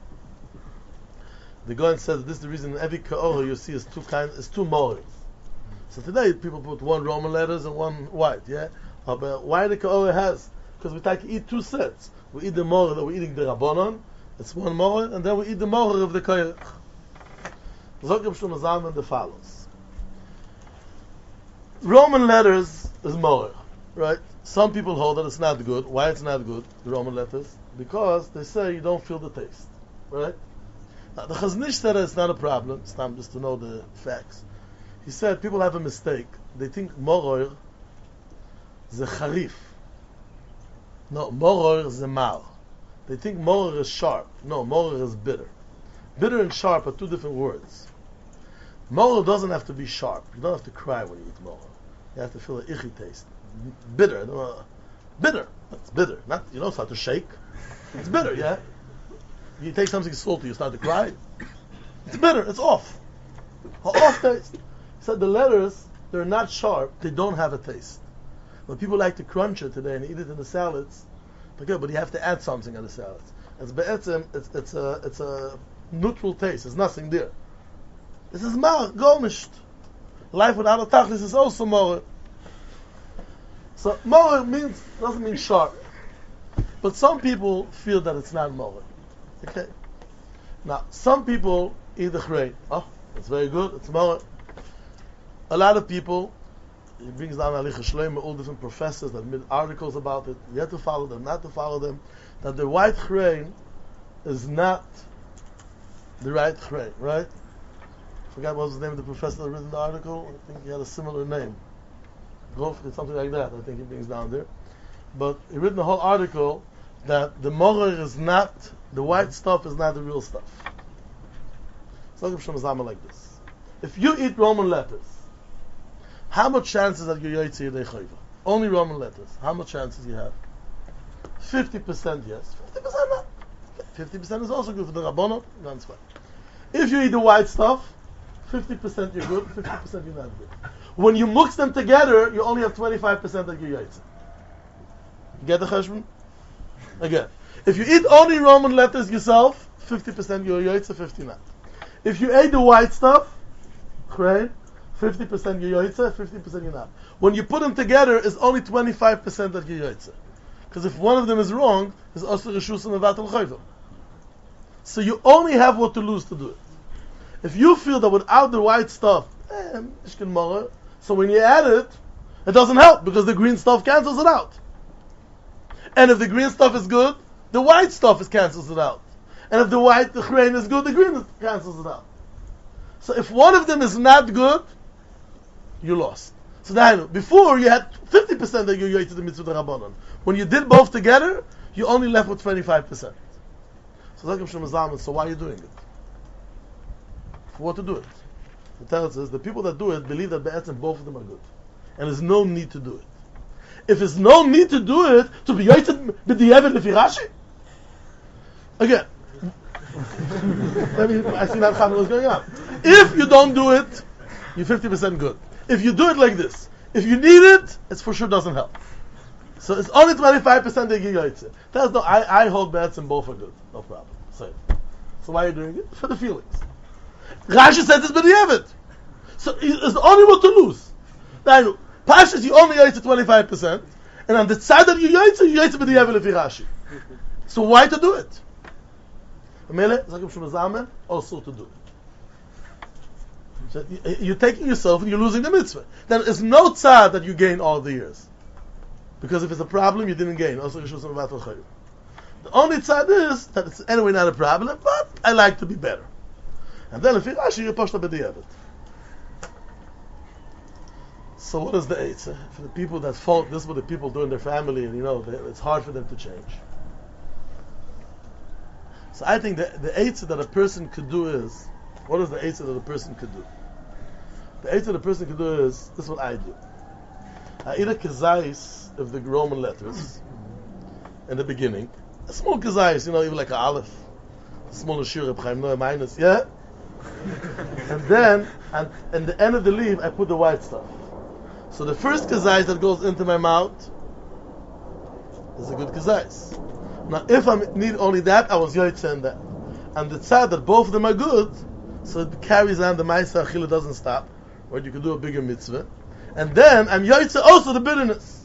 B: The Goyen says that this is the reason in every ka'orah you see is two marors. So today people put one Roman letters and one white, yeah? But why the ka'orah has? Because we take eat two sets. We eat the morah that we're eating the rabbanon, it's one morah, and then we eat the morah of the koirach. Zok Reb Shlomo Zalman the follows. Roman letters is morah, right? Some people hold that it's not good. Why it's not good, the Roman letters? Because they say you don't feel the taste, right? Now the Chazon Ish said it's not a problem, it's time just to know the facts. He said people have a mistake. They think morah is a charif. No, moror is a mar. They think moror is sharp. No, moror is bitter. Bitter and sharp are two different words. Moror doesn't have to be sharp. You don't have to cry when you eat moror. You have to feel an ichi taste. Bitter. Bitter. That's bitter. You don't start to shake. It's bitter, yeah? You take something salty, you start to cry. It's bitter. It's off. Off taste. He said the letters, they're not sharp. They don't have a taste. When people like to crunch it today and eat it in the salads, Okay, but you have to add something on the salad. It's be'etzem, it's a neutral taste. There's nothing there. This is mar, gomisht. Life without a tachlis is also more. So more doesn't mean sharp. But some people feel that it's not more. Okay. Now, some people eat the chrei. Oh, it's very good. It's more. A lot of people, he brings down Alicha Shleim, all different professors that made articles about it. You have to follow them, not to follow them. That the white chrei is not the right chrei, right? I forgot what was the name of the professor that written the article. I think he had a similar name. Grof, something like that. I think he brings down there. But he written the whole article that the morer is not, the white stuff is not the real stuff. So like this. If you eat Roman letters, how much chances that you're Yotze Yedei Chayva? Only Roman letters. How much chances you have? 50% yes, 50% not. 50% is also good for the Rabbanot. That's fine. If you eat the white stuff, 50% you're good, 50% you're not good. When you mix them together, you only have 25% that you're Yotze. You get the cheshbon? Again, if you eat only Roman letters yourself, 50% you're Yotze, 50% not. If you ate the white stuff, right, 50% you're Yotze, 50% you're not. When you put them together, it's only 25% that you're Yotze. Because if one of them is wrong, it's also Reshus and Mevatel Chayva. So you only have what to lose to do it. If you feel that without the white stuff, so when you add it, it doesn't help because the green stuff cancels it out. And if the green stuff is good, the white stuff cancels it out. And if the grain is good, the green cancels it out. So if one of them is not good, you lost. So that before you had 50% that you yotze the mitzvah rabbanon. When you did both together, you only left with 25%. So why are you doing it? For what to do it? The Torah says the people that do it believe that be'etzem both of them are good, and there's no need to do it. If there's no need to do it, to be yotze b'diavad lefi Rashi. Again, I see that what's going on. If you don't do it, you're 50% good. If you do it like this, if you need it, it for sure doesn't help. So it's only 25% that you yotze. That's no. I hold be'etzem both are good, no problem. So why are you doing it? For the feelings. Rashi said this b'diavad. So it's only what to lose. Now, Pashas, you only yotze 25%, and on the side that you yotze b'diavad lefi Rashi. So why to do it? Also to do it. So you're taking yourself and you're losing the mitzvah. Then it's no tzad that you gain all the years. Because if it's a problem, you didn't gain. Also, the only tzad is that it's anyway not a problem, but I like to be better. And then if you're Rashi, you're poshta b'diavad. So what is the eitzah? For the people that fault, this is what the people do in their family, and it's hard for them to change. So I think the eitzah that a person could do is, what is the eitzah that a person could do? The eitzah the person could do is, this is what I do. I eat a kezayis of the Roman letters in the beginning. A small kezayis, even like an aleph. A small shir, minus, yeah? And then, at the end of the leaf, I put the white stuff. So the first kezayis that goes into my mouth is a good kezayis. Now, if I need only that, I was yotze in that. And the tzad that both of them are good, so it carries on the ma'aser achila doesn't stop, or you could do a bigger mitzvah. And then I'm yotze also the bitterness.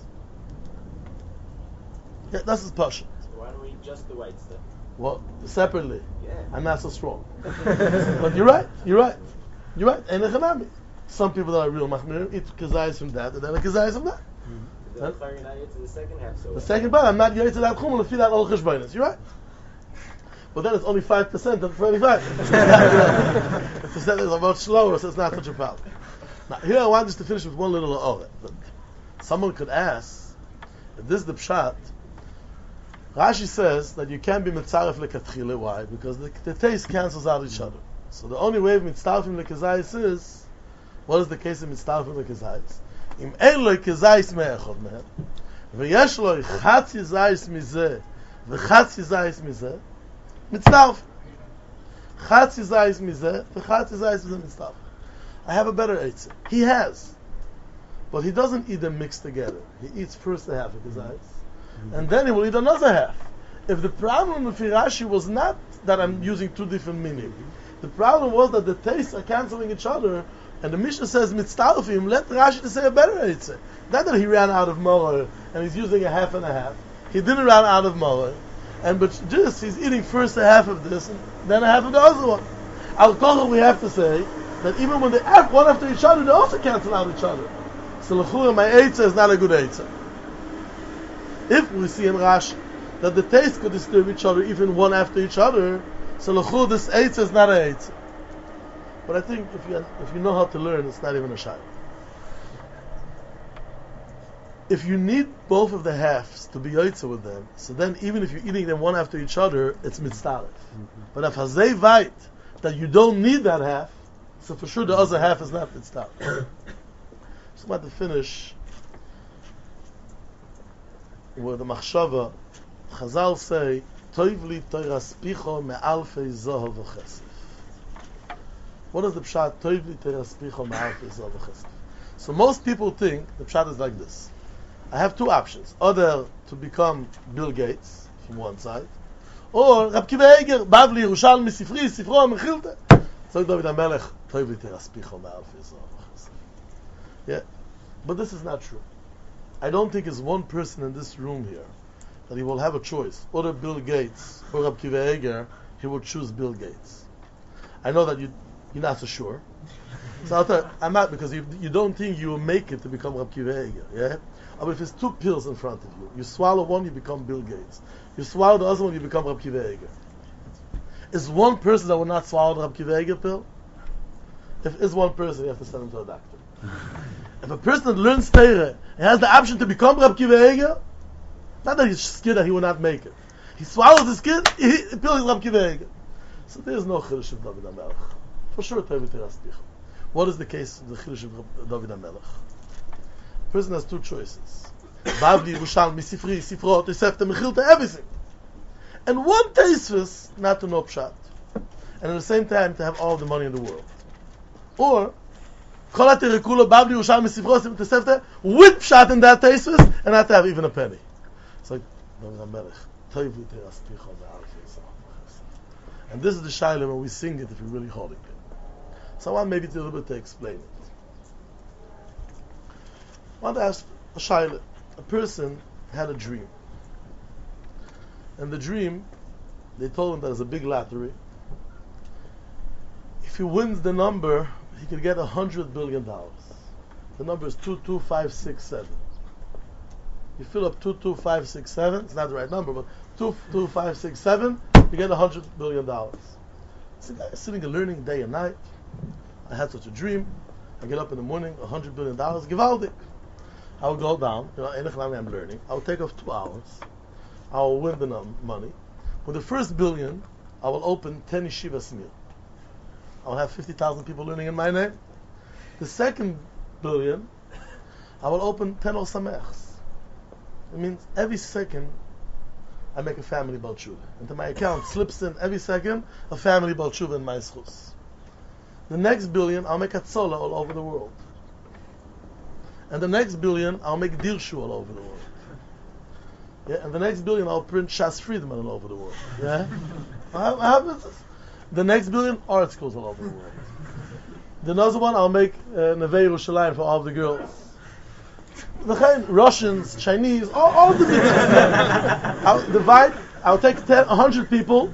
B: Yeah, that's his passion.
C: So why don't we eat just the white stuff?
B: Well, separately.
C: Yeah.
B: I'm not so strong. But you're right. And echanami. Some people that are real machmir eat kezayis from that, and then a kezayis from that.
C: You're not yotze the second half, so...
B: The second part, I'm not yotze that chumul, if you that all cheshbonos. You're right. But then it's only 5% of 25. The percent is about slower, so it's not such a problem. Now, here I want just to finish with one little orah. Someone could ask, if this is the pshat, Rashi says that you can't be mitzaref lekatchile. Why? Because the taste cancels out each other. So the only way of mitzarefim lekezayis is, what is the case of mitzarefim lekezayis? Im ein lo kezayis me'echod mehem, ve'yesh lo chatzi zayis mizeh, ve'chatzi zayis mizeh, mitzaref. Chatzi zayis mizeh, ve'chatzi zayis mizeh mitzaref. I have a better eitzah. He has. But he doesn't eat them mixed together. He eats first the half of his eyes, and then he will eat another half. If the problem with Rashi was not that I'm using two different meanings, the problem was that the tastes are canceling each other, and the Mishnah says mitztalfim. Let Rashi to say a better eitzah. Not that he ran out of molar and he's using a half and a half. He didn't run out of molar, but just he's eating first a half of this and then a half of the other one. Al Kochel, we have to say that even when they act one after each other, they also cancel out each other. So l'chura, my eitzah is not a good eitzah. If we see in Rashi that the taste could disturb each other even one after each other, so l'chura, this eitzah is not a eitzah. But I think if you know how to learn, it's not even a shayla. If you need both of the halves to be yotzeh with them, so then even if you're eating them one after each other, it's mitztalef. But if hazei vayt, that you don't need that half, so for sure the other half is not mitztalef. So I'm about to finish with the machshava. Chazal say, Toiv li toiras picho me'alfei zohov v'chesef. What is the pshat? Toiv li toiras picho me'alfei zohov v'chesef. So most people think the pshat is like this. I have two options. Either to become Bill Gates from one side, or Rab Kiva Eger, Bavli, Yerushalmi, Sifri, Sifro, Mechilta. So David HaMelech, Toiv li toiras picho me'alfei zohov v'chesef. Yeah, but this is not true. I don't think there's one person in this room here that he will have a choice, or Bill Gates or Rab Kiva Eger. He will choose Bill Gates. I know that you're not so sure. So I'll tell you, I'm not, because you don't think you will make it to become Rab Kiva Eger, yeah? But if there's two pills in front of you, you swallow one, you become Bill Gates. You swallow the other one, you become Rab Kiva Eger. Is one person that will not swallow the Rab Kiva Eger pill? If it's one person, you have to send him to a doctor. If a person that learns Torah and has the option to become Rab Kiva Eger, not that he's scared that he will not make it. He swallows his kid, he pills Rab Kiva Eger. So there is no Chiddush of David HaMelech. For sure, Toiv Teras Picho. What is the case of the Chiddush of David HaMelech? A person has two choices. Bavli, Yerushalmi, Sifri, Sifro, Tosefta, Mechilta, everything. And one tastes not to know Pshat. And at the same time to have all the money in the world. Or, Kol HaTerekula, Bavli, Yerushalmi, Sifro, Tosefta, with Pshat in that tastes, and not to have even a penny. It's like David HaMelech. Toiv Teras Picho, and this is the shayla when we sing it if we're really holding it. So I want maybe a little bit to explain it. I want to ask a shayla. A person had a dream. And the dream, they told him that it's a big lottery. If he wins the number, he could get $100 billion. The number is 22567. You fill up 22567, it's not the right number, but 22567, you get $100 billion. So the guy is sitting and learning day and night. I had such a dream. I get up in the morning, $100 billion, Givaldik. I will go down, I'm learning. I will take off 2 hours. I will win the money. With the first billion, I will open 10 yeshiva smir. I will have 50,000 people learning in my name. The second billion, I will open 10 osamechs. It means every second I make a family Baal Tshuva. Into my account slips in every second a family Baal Tshuva in my schus. The next billion I'll make Hatzola all over the world. And the next billion I'll make Dirshu all over the world. Yeah, and the next billion I'll print Shas Friedman all over the world. Yeah? The next billion art schools all over the world. The next one I'll make Nevei Yerushalayim for all of the girls. Russians, Chinese, all the things. I'll take 100 people,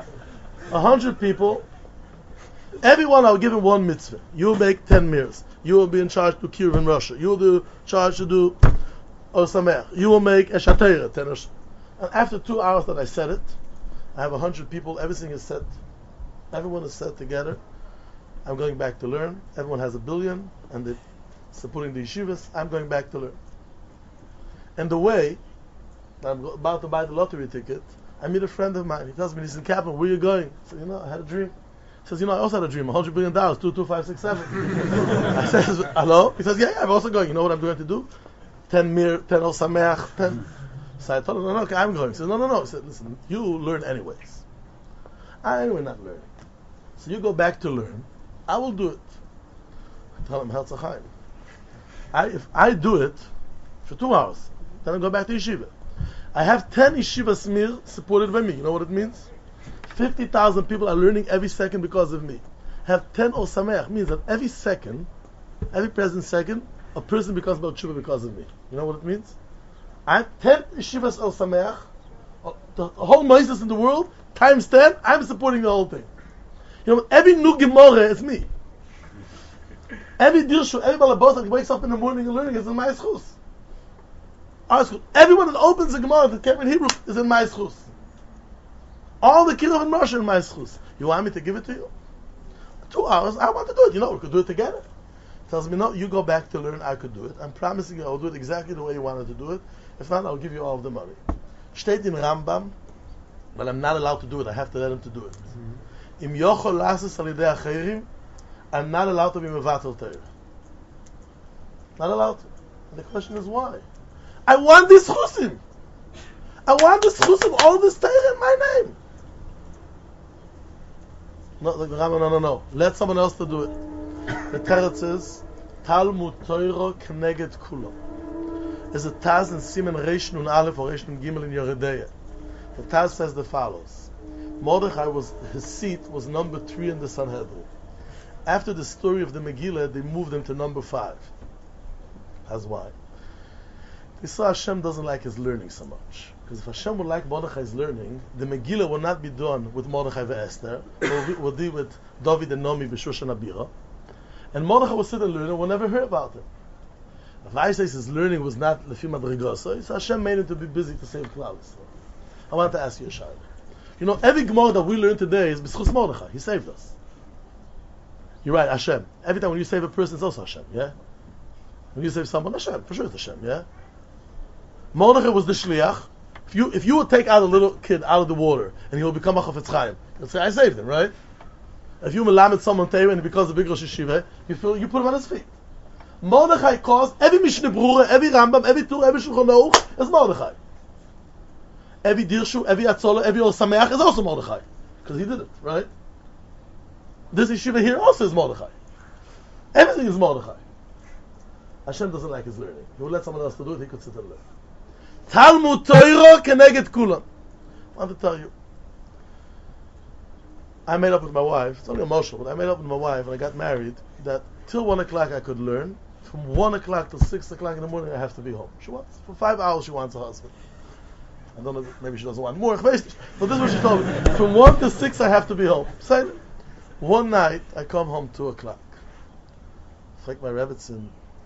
B: everyone I'll give him one mitzvah. You'll make 10 mirs. You will be in charge to Kiev in Russia. You will be charged to do Osamer. You will make Eshatera, 10 And after 2 hours that I said it, I have 100 people, everything is set. Everyone is set together. I'm going back to learn. Everyone has $1 billion, and they're supporting the yeshivas. I'm going back to learn. And the way I'm about to buy the lottery ticket, I meet a friend of mine. He tells me, he's in Kaplan, where are you going? I said, I had a dream. He says, I also had a dream, $100 billion, 22567. I says, hello? He says, yeah, I'm also going. You know what I'm going to do? 10 mir, 10 osameach, 10. So I told him, no, okay, I'm going. He said, no. He said, listen, you learn anyways. We're not learning. So you go back to learn. I will do it. I tell him, if I do it for 2 hours, then I go back to yeshiva. I have 10 yeshivas mir supported by me. You know what it means? 50,000 people are learning every second because of me. Have 10 or sameach means that every second, every present second, a person becomes Baal Tshuva because of me. You know what it means? I have 10 yeshivas or sameach, the whole Moses in the world, times 10, I'm supporting the whole thing. You know, every new Gemara is me. Every dirshu, every balabos that wakes up in the morning and learning is in my schus. Everyone that opens the Gemara that came in Hebrew is in my schus. All the Kirov and Moshe in my schus. You want me to give it to you? 2 hours, I want to do it. You know, we could do it together. Tells me, no, you go back to learn, I could do it. I'm promising you I'll do it exactly the way you wanted to do it. If not, I'll give you all of the money. Steht in Rambam, but I'm not allowed to do it. I have to let him to do it. Im yochol lasis al yidei acherim, I'm not allowed to be mevatel Torah. Not allowed to. And the question is why? I want this chusim. I want this chusim, all this Torah in my name. No. Let someone else to do it. The Teretz is Talmud Torah Kneged Kulam. There's a Taz in Simen Reish Nun Aleph or Reish Nun Gimel in Yeredeya. The Taz says the follows: Mordechai his seat was number 3 in the Sanhedrin. After the story of the Megillah, they moved him to number 5. That's why. They saw Hashem doesn't like his learning so much. Because if Hashem would like Mordechai's learning, the Megillah will not be done with Mordechai ve'Esther. It will be with David and Nomi b'Shushan Abira. And Mordechai will sit and learn and we'll never hear about him. If I say his learning was not Lefi Madrigoso, so Hashem made him to be busy to save Klal Yisrael. I want to ask you a shayla. You know, every Gemara that we learn today is B'schus Mordechai. He saved us. You're right, Hashem. Every time when you save a person, it's also Hashem, yeah? When you save someone, Hashem. For sure it's Hashem, yeah? Mordechai was the shliach. If you would take out a little kid out of the water and he will become a Chafetz Chaim, you'll say, I saved him, right? If you melamed someone Torah and he becomes a big Rosh Yeshiva, you put him on his feet. Mordechai caused every Mishnah Berurah, every Rambam, every Torah, every Shulchan Aruch is Mordechai. Every Dirshu, every Atzola, every Or Sameach is also Mordechai. Because he did it, right? This Yeshiva here also is Mordechai. Everything is Mordechai. Hashem doesn't like his learning. He would let someone else to do it, he could sit and learn. Talmud Torah Keneged Kulam. I want to tell you, I made up with my wife, it's only emotional, but I made up with my wife when I got married that till 1 o'clock I could learn. From 1 o'clock till 6 o'clock in the morning I have to be home. She wants, for 5 hours she wants a husband. I don't know, maybe she doesn't want more, but this is what she told me. From 1 to 6 I have to be home. So, one night I come home 2 o'clock. It's like my Rebbetzin,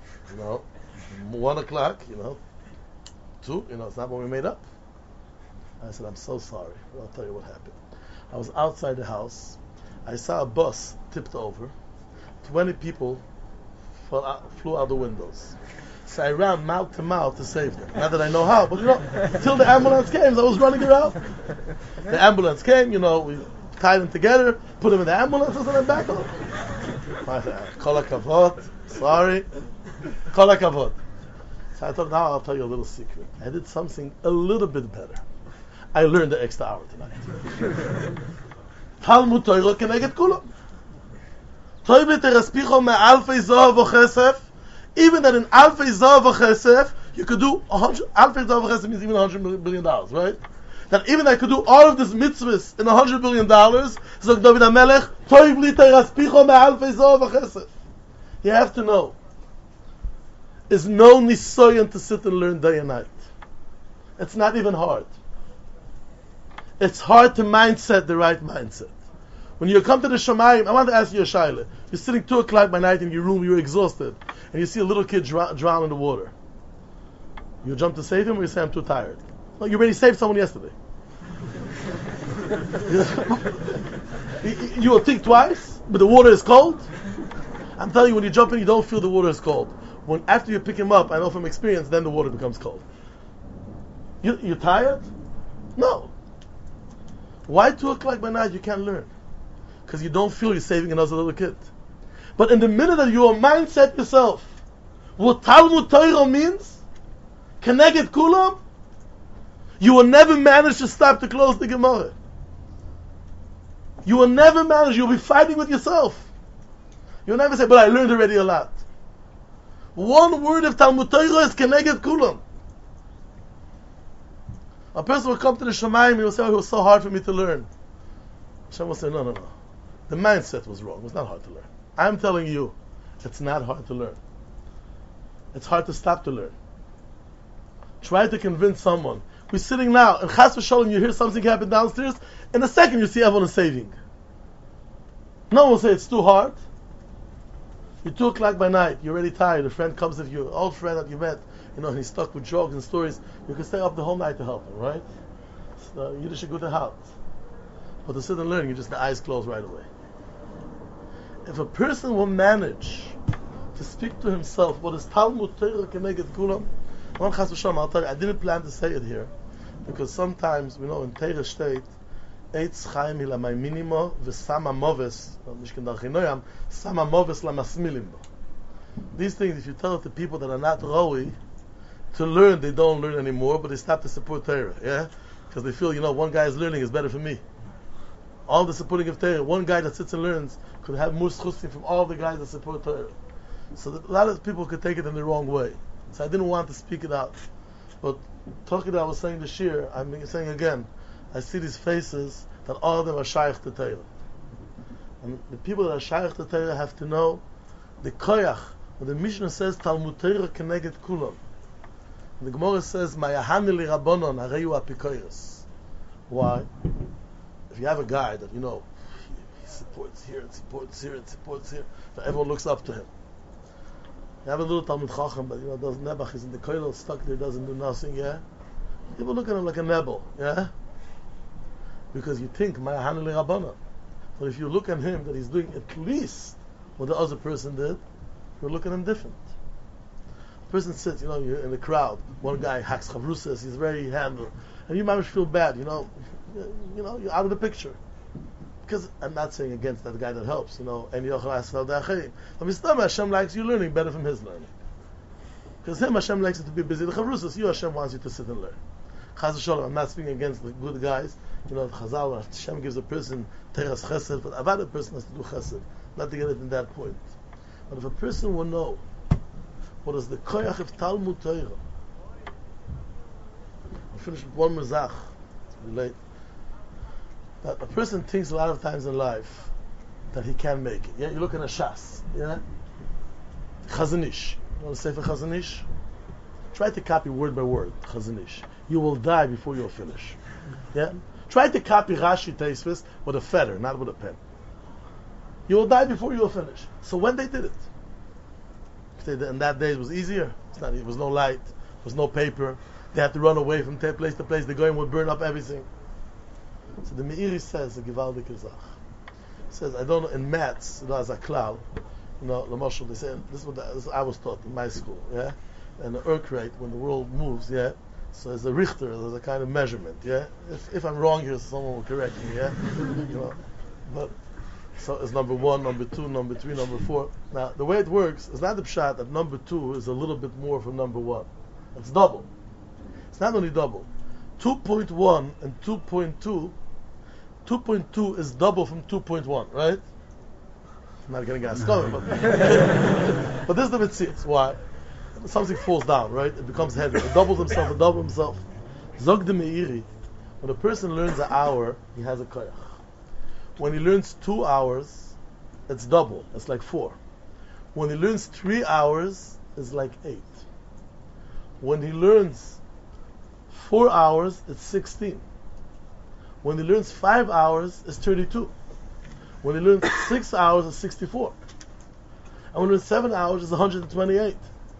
B: 1 o'clock, 2, it's not what we made up. I said, I'm so sorry, but I'll tell you what happened. I was outside the house. I saw a bus tipped over. 20 people flew out the windows. So I ran mouth to mouth to save them. Not that I know how, but till the ambulance came, so I was running around. The ambulance came, we tied them together, put them in the ambulance, and then back home. I said, Kol hakavod, sorry. Kol hakavod. So I thought, now I'll tell you a little secret. I did something a little bit better. I learned the extra hour tonight. Talmud Torah Keneged Kulam. Toivet eraspicho me'alfei zahav v'chesef. Even that in alfei zahav v'chesef, you could do 100. Alfei zahav v'chesef means even $100 billion, right? That even I could do all of this mitzvahs in $100 billion. So David HaMelech, toiv li teraspicho me'alfei zahav v'chesef. You have to know. Is no nisoyan to sit and learn day and night. It's not even hard. It's hard to mindset the right mindset. When you come to the Shamayim, I want to ask you a shayla. You're sitting 2 o'clock by night in your room, you're exhausted, and you see a little kid drown in the water. You jump to save him, or you say, I'm too tired? No, you already saved someone yesterday. You will think twice, but the water is cold. I'm telling you, when you jump in, you don't feel the water is cold. When after you pick him up, I know from experience, then the water becomes cold. You're tired? No. Why 2 o'clock by night you can't learn? Because you don't feel you're saving another little kid. But in the minute that you will mindset yourself, what Talmud Torah means, Keneged Kulam, you will never manage to stop to close the Gemara. You will never manage, you'll be fighting with yourself. You'll never say, but I learned already a lot. One word of Talmud Torah is Keneged Kulam. A person will come to the Shamayim, he will say, oh, it was so hard for me to learn. Hashem will say, no. The mindset was wrong. It was not hard to learn. I'm telling you, it's not hard to learn. It's hard to stop to learn. Try to convince someone. We're sitting now, and Chas v'Shalom, you hear something happen downstairs, in a second you see everyone is saving. No one will say it's too hard. You're 2 o'clock by night, you're already tired, a friend comes with you, an old friend that you met, and he's stuck with jokes and stories. You can stay up the whole night to help him, right? So you just go to house. But to sit and learn, you just the eyes closed right away. If a person will manage to speak to himself, what is Talmud Torah Keneged Kulam? I'll tell you, I didn't plan to say it here, because sometimes, we know in Torah state, Eitz Chaim Hilamay Minimo v'Sama Moves, Mishkan Darchinoyam, Sama Moves Lamasmilim. These things, if you tell it to people that are not Rawi to learn, they don't learn anymore, but they stop to support Torah, yeah? Because they feel, one guy is learning is better for me. All the supporting of Torah, one guy that sits and learns could have more schusim from all the guys that support Torah. So a lot of people could take it in the wrong way. So I didn't want to speak it out. But talking that I was saying this year, I'm saying again, I see these faces that all of them are shaykh to Torah. And the people that are shaykh to Torah have to know the koyach. When the Mishnah says, Talmud Torah Keneged Kulam. The Gemara says, Mayahani li Rabbanon, Hareyu apikoyres. Why? If you have a guy that, he supports here, and supports here, and supports here, that everyone looks up to him. You have a little Talmud Chacham, but does Nebuch, he's in the koilel, stuck there, doesn't do nothing, yeah? People look at him like a Nebel, yeah? Because you think, Mayahani li Rabbanon. But if you look at him, that he's doing at least what the other person did, you look at him different. The person sits, you're in the crowd, one guy hacks chavrusas, he's very handled, and you might feel bad, you're out of the picture. Because I'm not saying against that guy that helps, and Hashem likes you learning better from his learning. Because Hashem likes you to be busy. The chavrusas, Hashem wants you to sit and learn. Chaz v'Shalom, I'm not speaking against the good guys. Chazal, Hashem gives a person teras chesed, but a person has to do chesed. Not to get it in that point. But if a person will know what is the koyach of Talmud Torah, I'll finish with one mezach. It's late. That a person thinks a lot of times in life that he can make it. Yeah, you look at a Shas. Yeah, Chazon Ish. You want to say for Chazon Ish? Try to copy word by word Chazon Ish. You will die before you'll finish. Yeah. Try to copy Rashi Tosfos with a feather, not with a pen. You will die before you will finish. So when they did it, in that day it was easier. It was no light, there was no paper. They had to run away from place to place. The goyim would burn up everything. So the Meiri says, the Givaldik Zach, says, I don't know, in maths, as a klal, Lamashal, they say, this is I was taught in my school, yeah? And the earth rate, when the world moves, yeah? So there's a Richter, there's a kind of measurement, yeah? If I'm wrong here, someone will correct me, yeah? But, so it's number 1, number 2, number 3, number 4. Now, the way it works, is not the pshat that number 2 is a little bit more from number 1. It's double. It's not only double. 2.1 and 2.2, 2.2 is double from 2.1, right? I'm not going to get a stomach, but this is the mitzvah. Why? Something falls down, right? It becomes heavy. It doubles himself. Zog de Meiri, when a person learns an hour, he has a koyach. When he learns 2 hours, it's double. It's like 4. When he learns 3 hours, it's like 8. When he learns 4 hours, it's 16. When he learns 5 hours, it's 32. When he learns 6 hours, it's 64. And when he learns 7 hours, it's 128.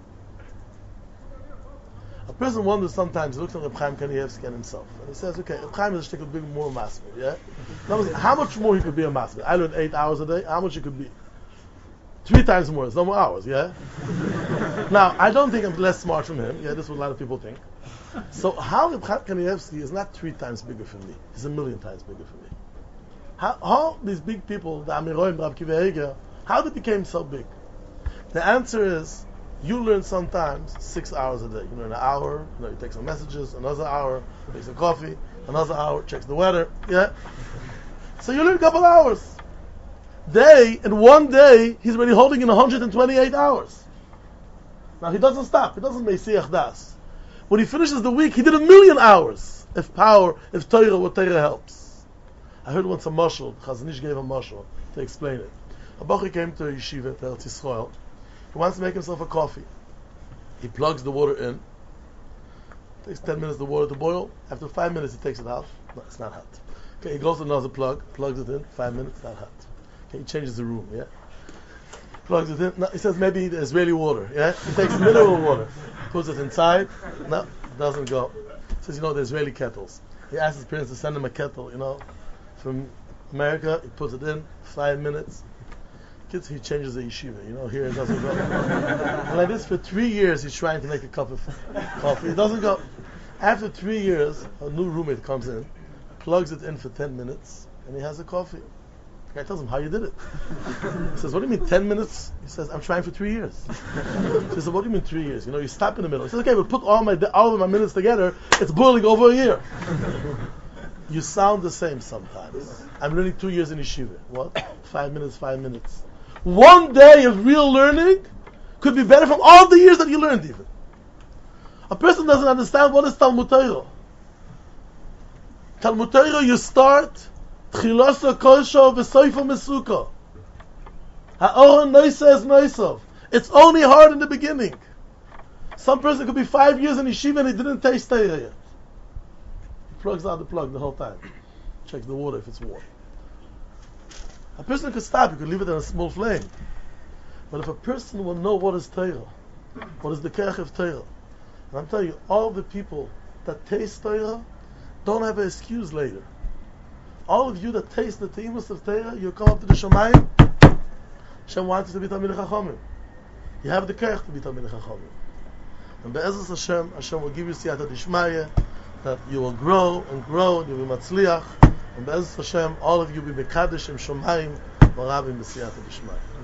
B: A person wonders sometimes, he looks at Reb Chaim Kanievsky and himself, and he says, okay, Reb Chaim is a bit more masmid, yeah? How much more he could be a masmid? I learned 8 hours a day, how much he could be? 3 times more, it's no more hours, yeah? Now, I don't think I'm less smart from him, yeah, this is what a lot of people think. So how Reb Chaim Kanievsky is not 3 times bigger for me, he's 1,000,000 times bigger for me. How these big people, the Amiroim, Rab Kiva Eger, how they became so big? The answer is, you learn sometimes 6 hours a day. You learn an hour, you take some messages, another hour, take some coffee, another hour, checks the weather, yeah? So you learn a couple hours. In one day, he's already holding in 128 hours. Now he doesn't stop, he doesn't Meisiach Das. When he finishes the week, he did 1,000,000 hours. if Torah, what Torah helps. I heard once a mashal, Chazon Ish gave a mashal to explain it. A bacher came to a yeshiva, to Eretz Yisrael. He wants to make himself a coffee. He plugs the water in. It takes 10 minutes the water to boil. After 5 minutes, he takes it out. No, it's not hot. Okay, he goes to another plug, plugs it in. 5 minutes, not hot. Okay, he changes the room. Yeah, plugs it in. No, he says maybe the Israeli water. Yeah, he takes mineral water, puts it inside. No, it doesn't go. He says, the Israeli kettles. He asks his parents to send him a kettle. From America. He puts it in. 5 minutes. Kids, he changes the yeshiva. Here it doesn't go. And like this for 3 years, he's trying to make a cup of coffee. It doesn't go. After 3 years, a new roommate comes in, plugs it in for 10 minutes, and he has a coffee. The guy tells him, how you did it? He says, what do you mean 10 minutes? He says, I'm trying for 3 years. He says, what do you mean 3 years? You stop in the middle. He says, okay, but put all of my minutes together, it's boiling over a year. You sound the same sometimes. I'm learning 2 years in yeshiva. What? 5 minutes, 5 minutes. One day of real learning could be better from all the years that you learned even. A person doesn't understand what is Talmud Torah. Talmud Torah, you start Tchilasa Kosho V'Soifa Mesuka. Ha'oren Noisa es Noisov. It's only hard in the beginning. Some person could be 5 years in yeshiva and he didn't taste Torah yet. He plugs out the plug the whole time. Checks the water if it's warm. A person could stop, he could leave it in a small flame. But if a person will know what is Torah, what is the Kerech of Torah, and I'm telling you, all the people that taste Torah don't have an excuse later. All of you that taste the Teimus of Torah, you come up to the Shamayim, Hashem wants you to be Talmidei Chachamim. You have the Kerech to be Talmidei Chachamim. And Be'ezus Hashem, Hashem will give you Siyata Dishmaya, that you will grow, and you'll be Matzliach. And Be'ezus Hashem, all of you will be Mekadesh and Shomayim, Marabim B'Siyata Dishmaya.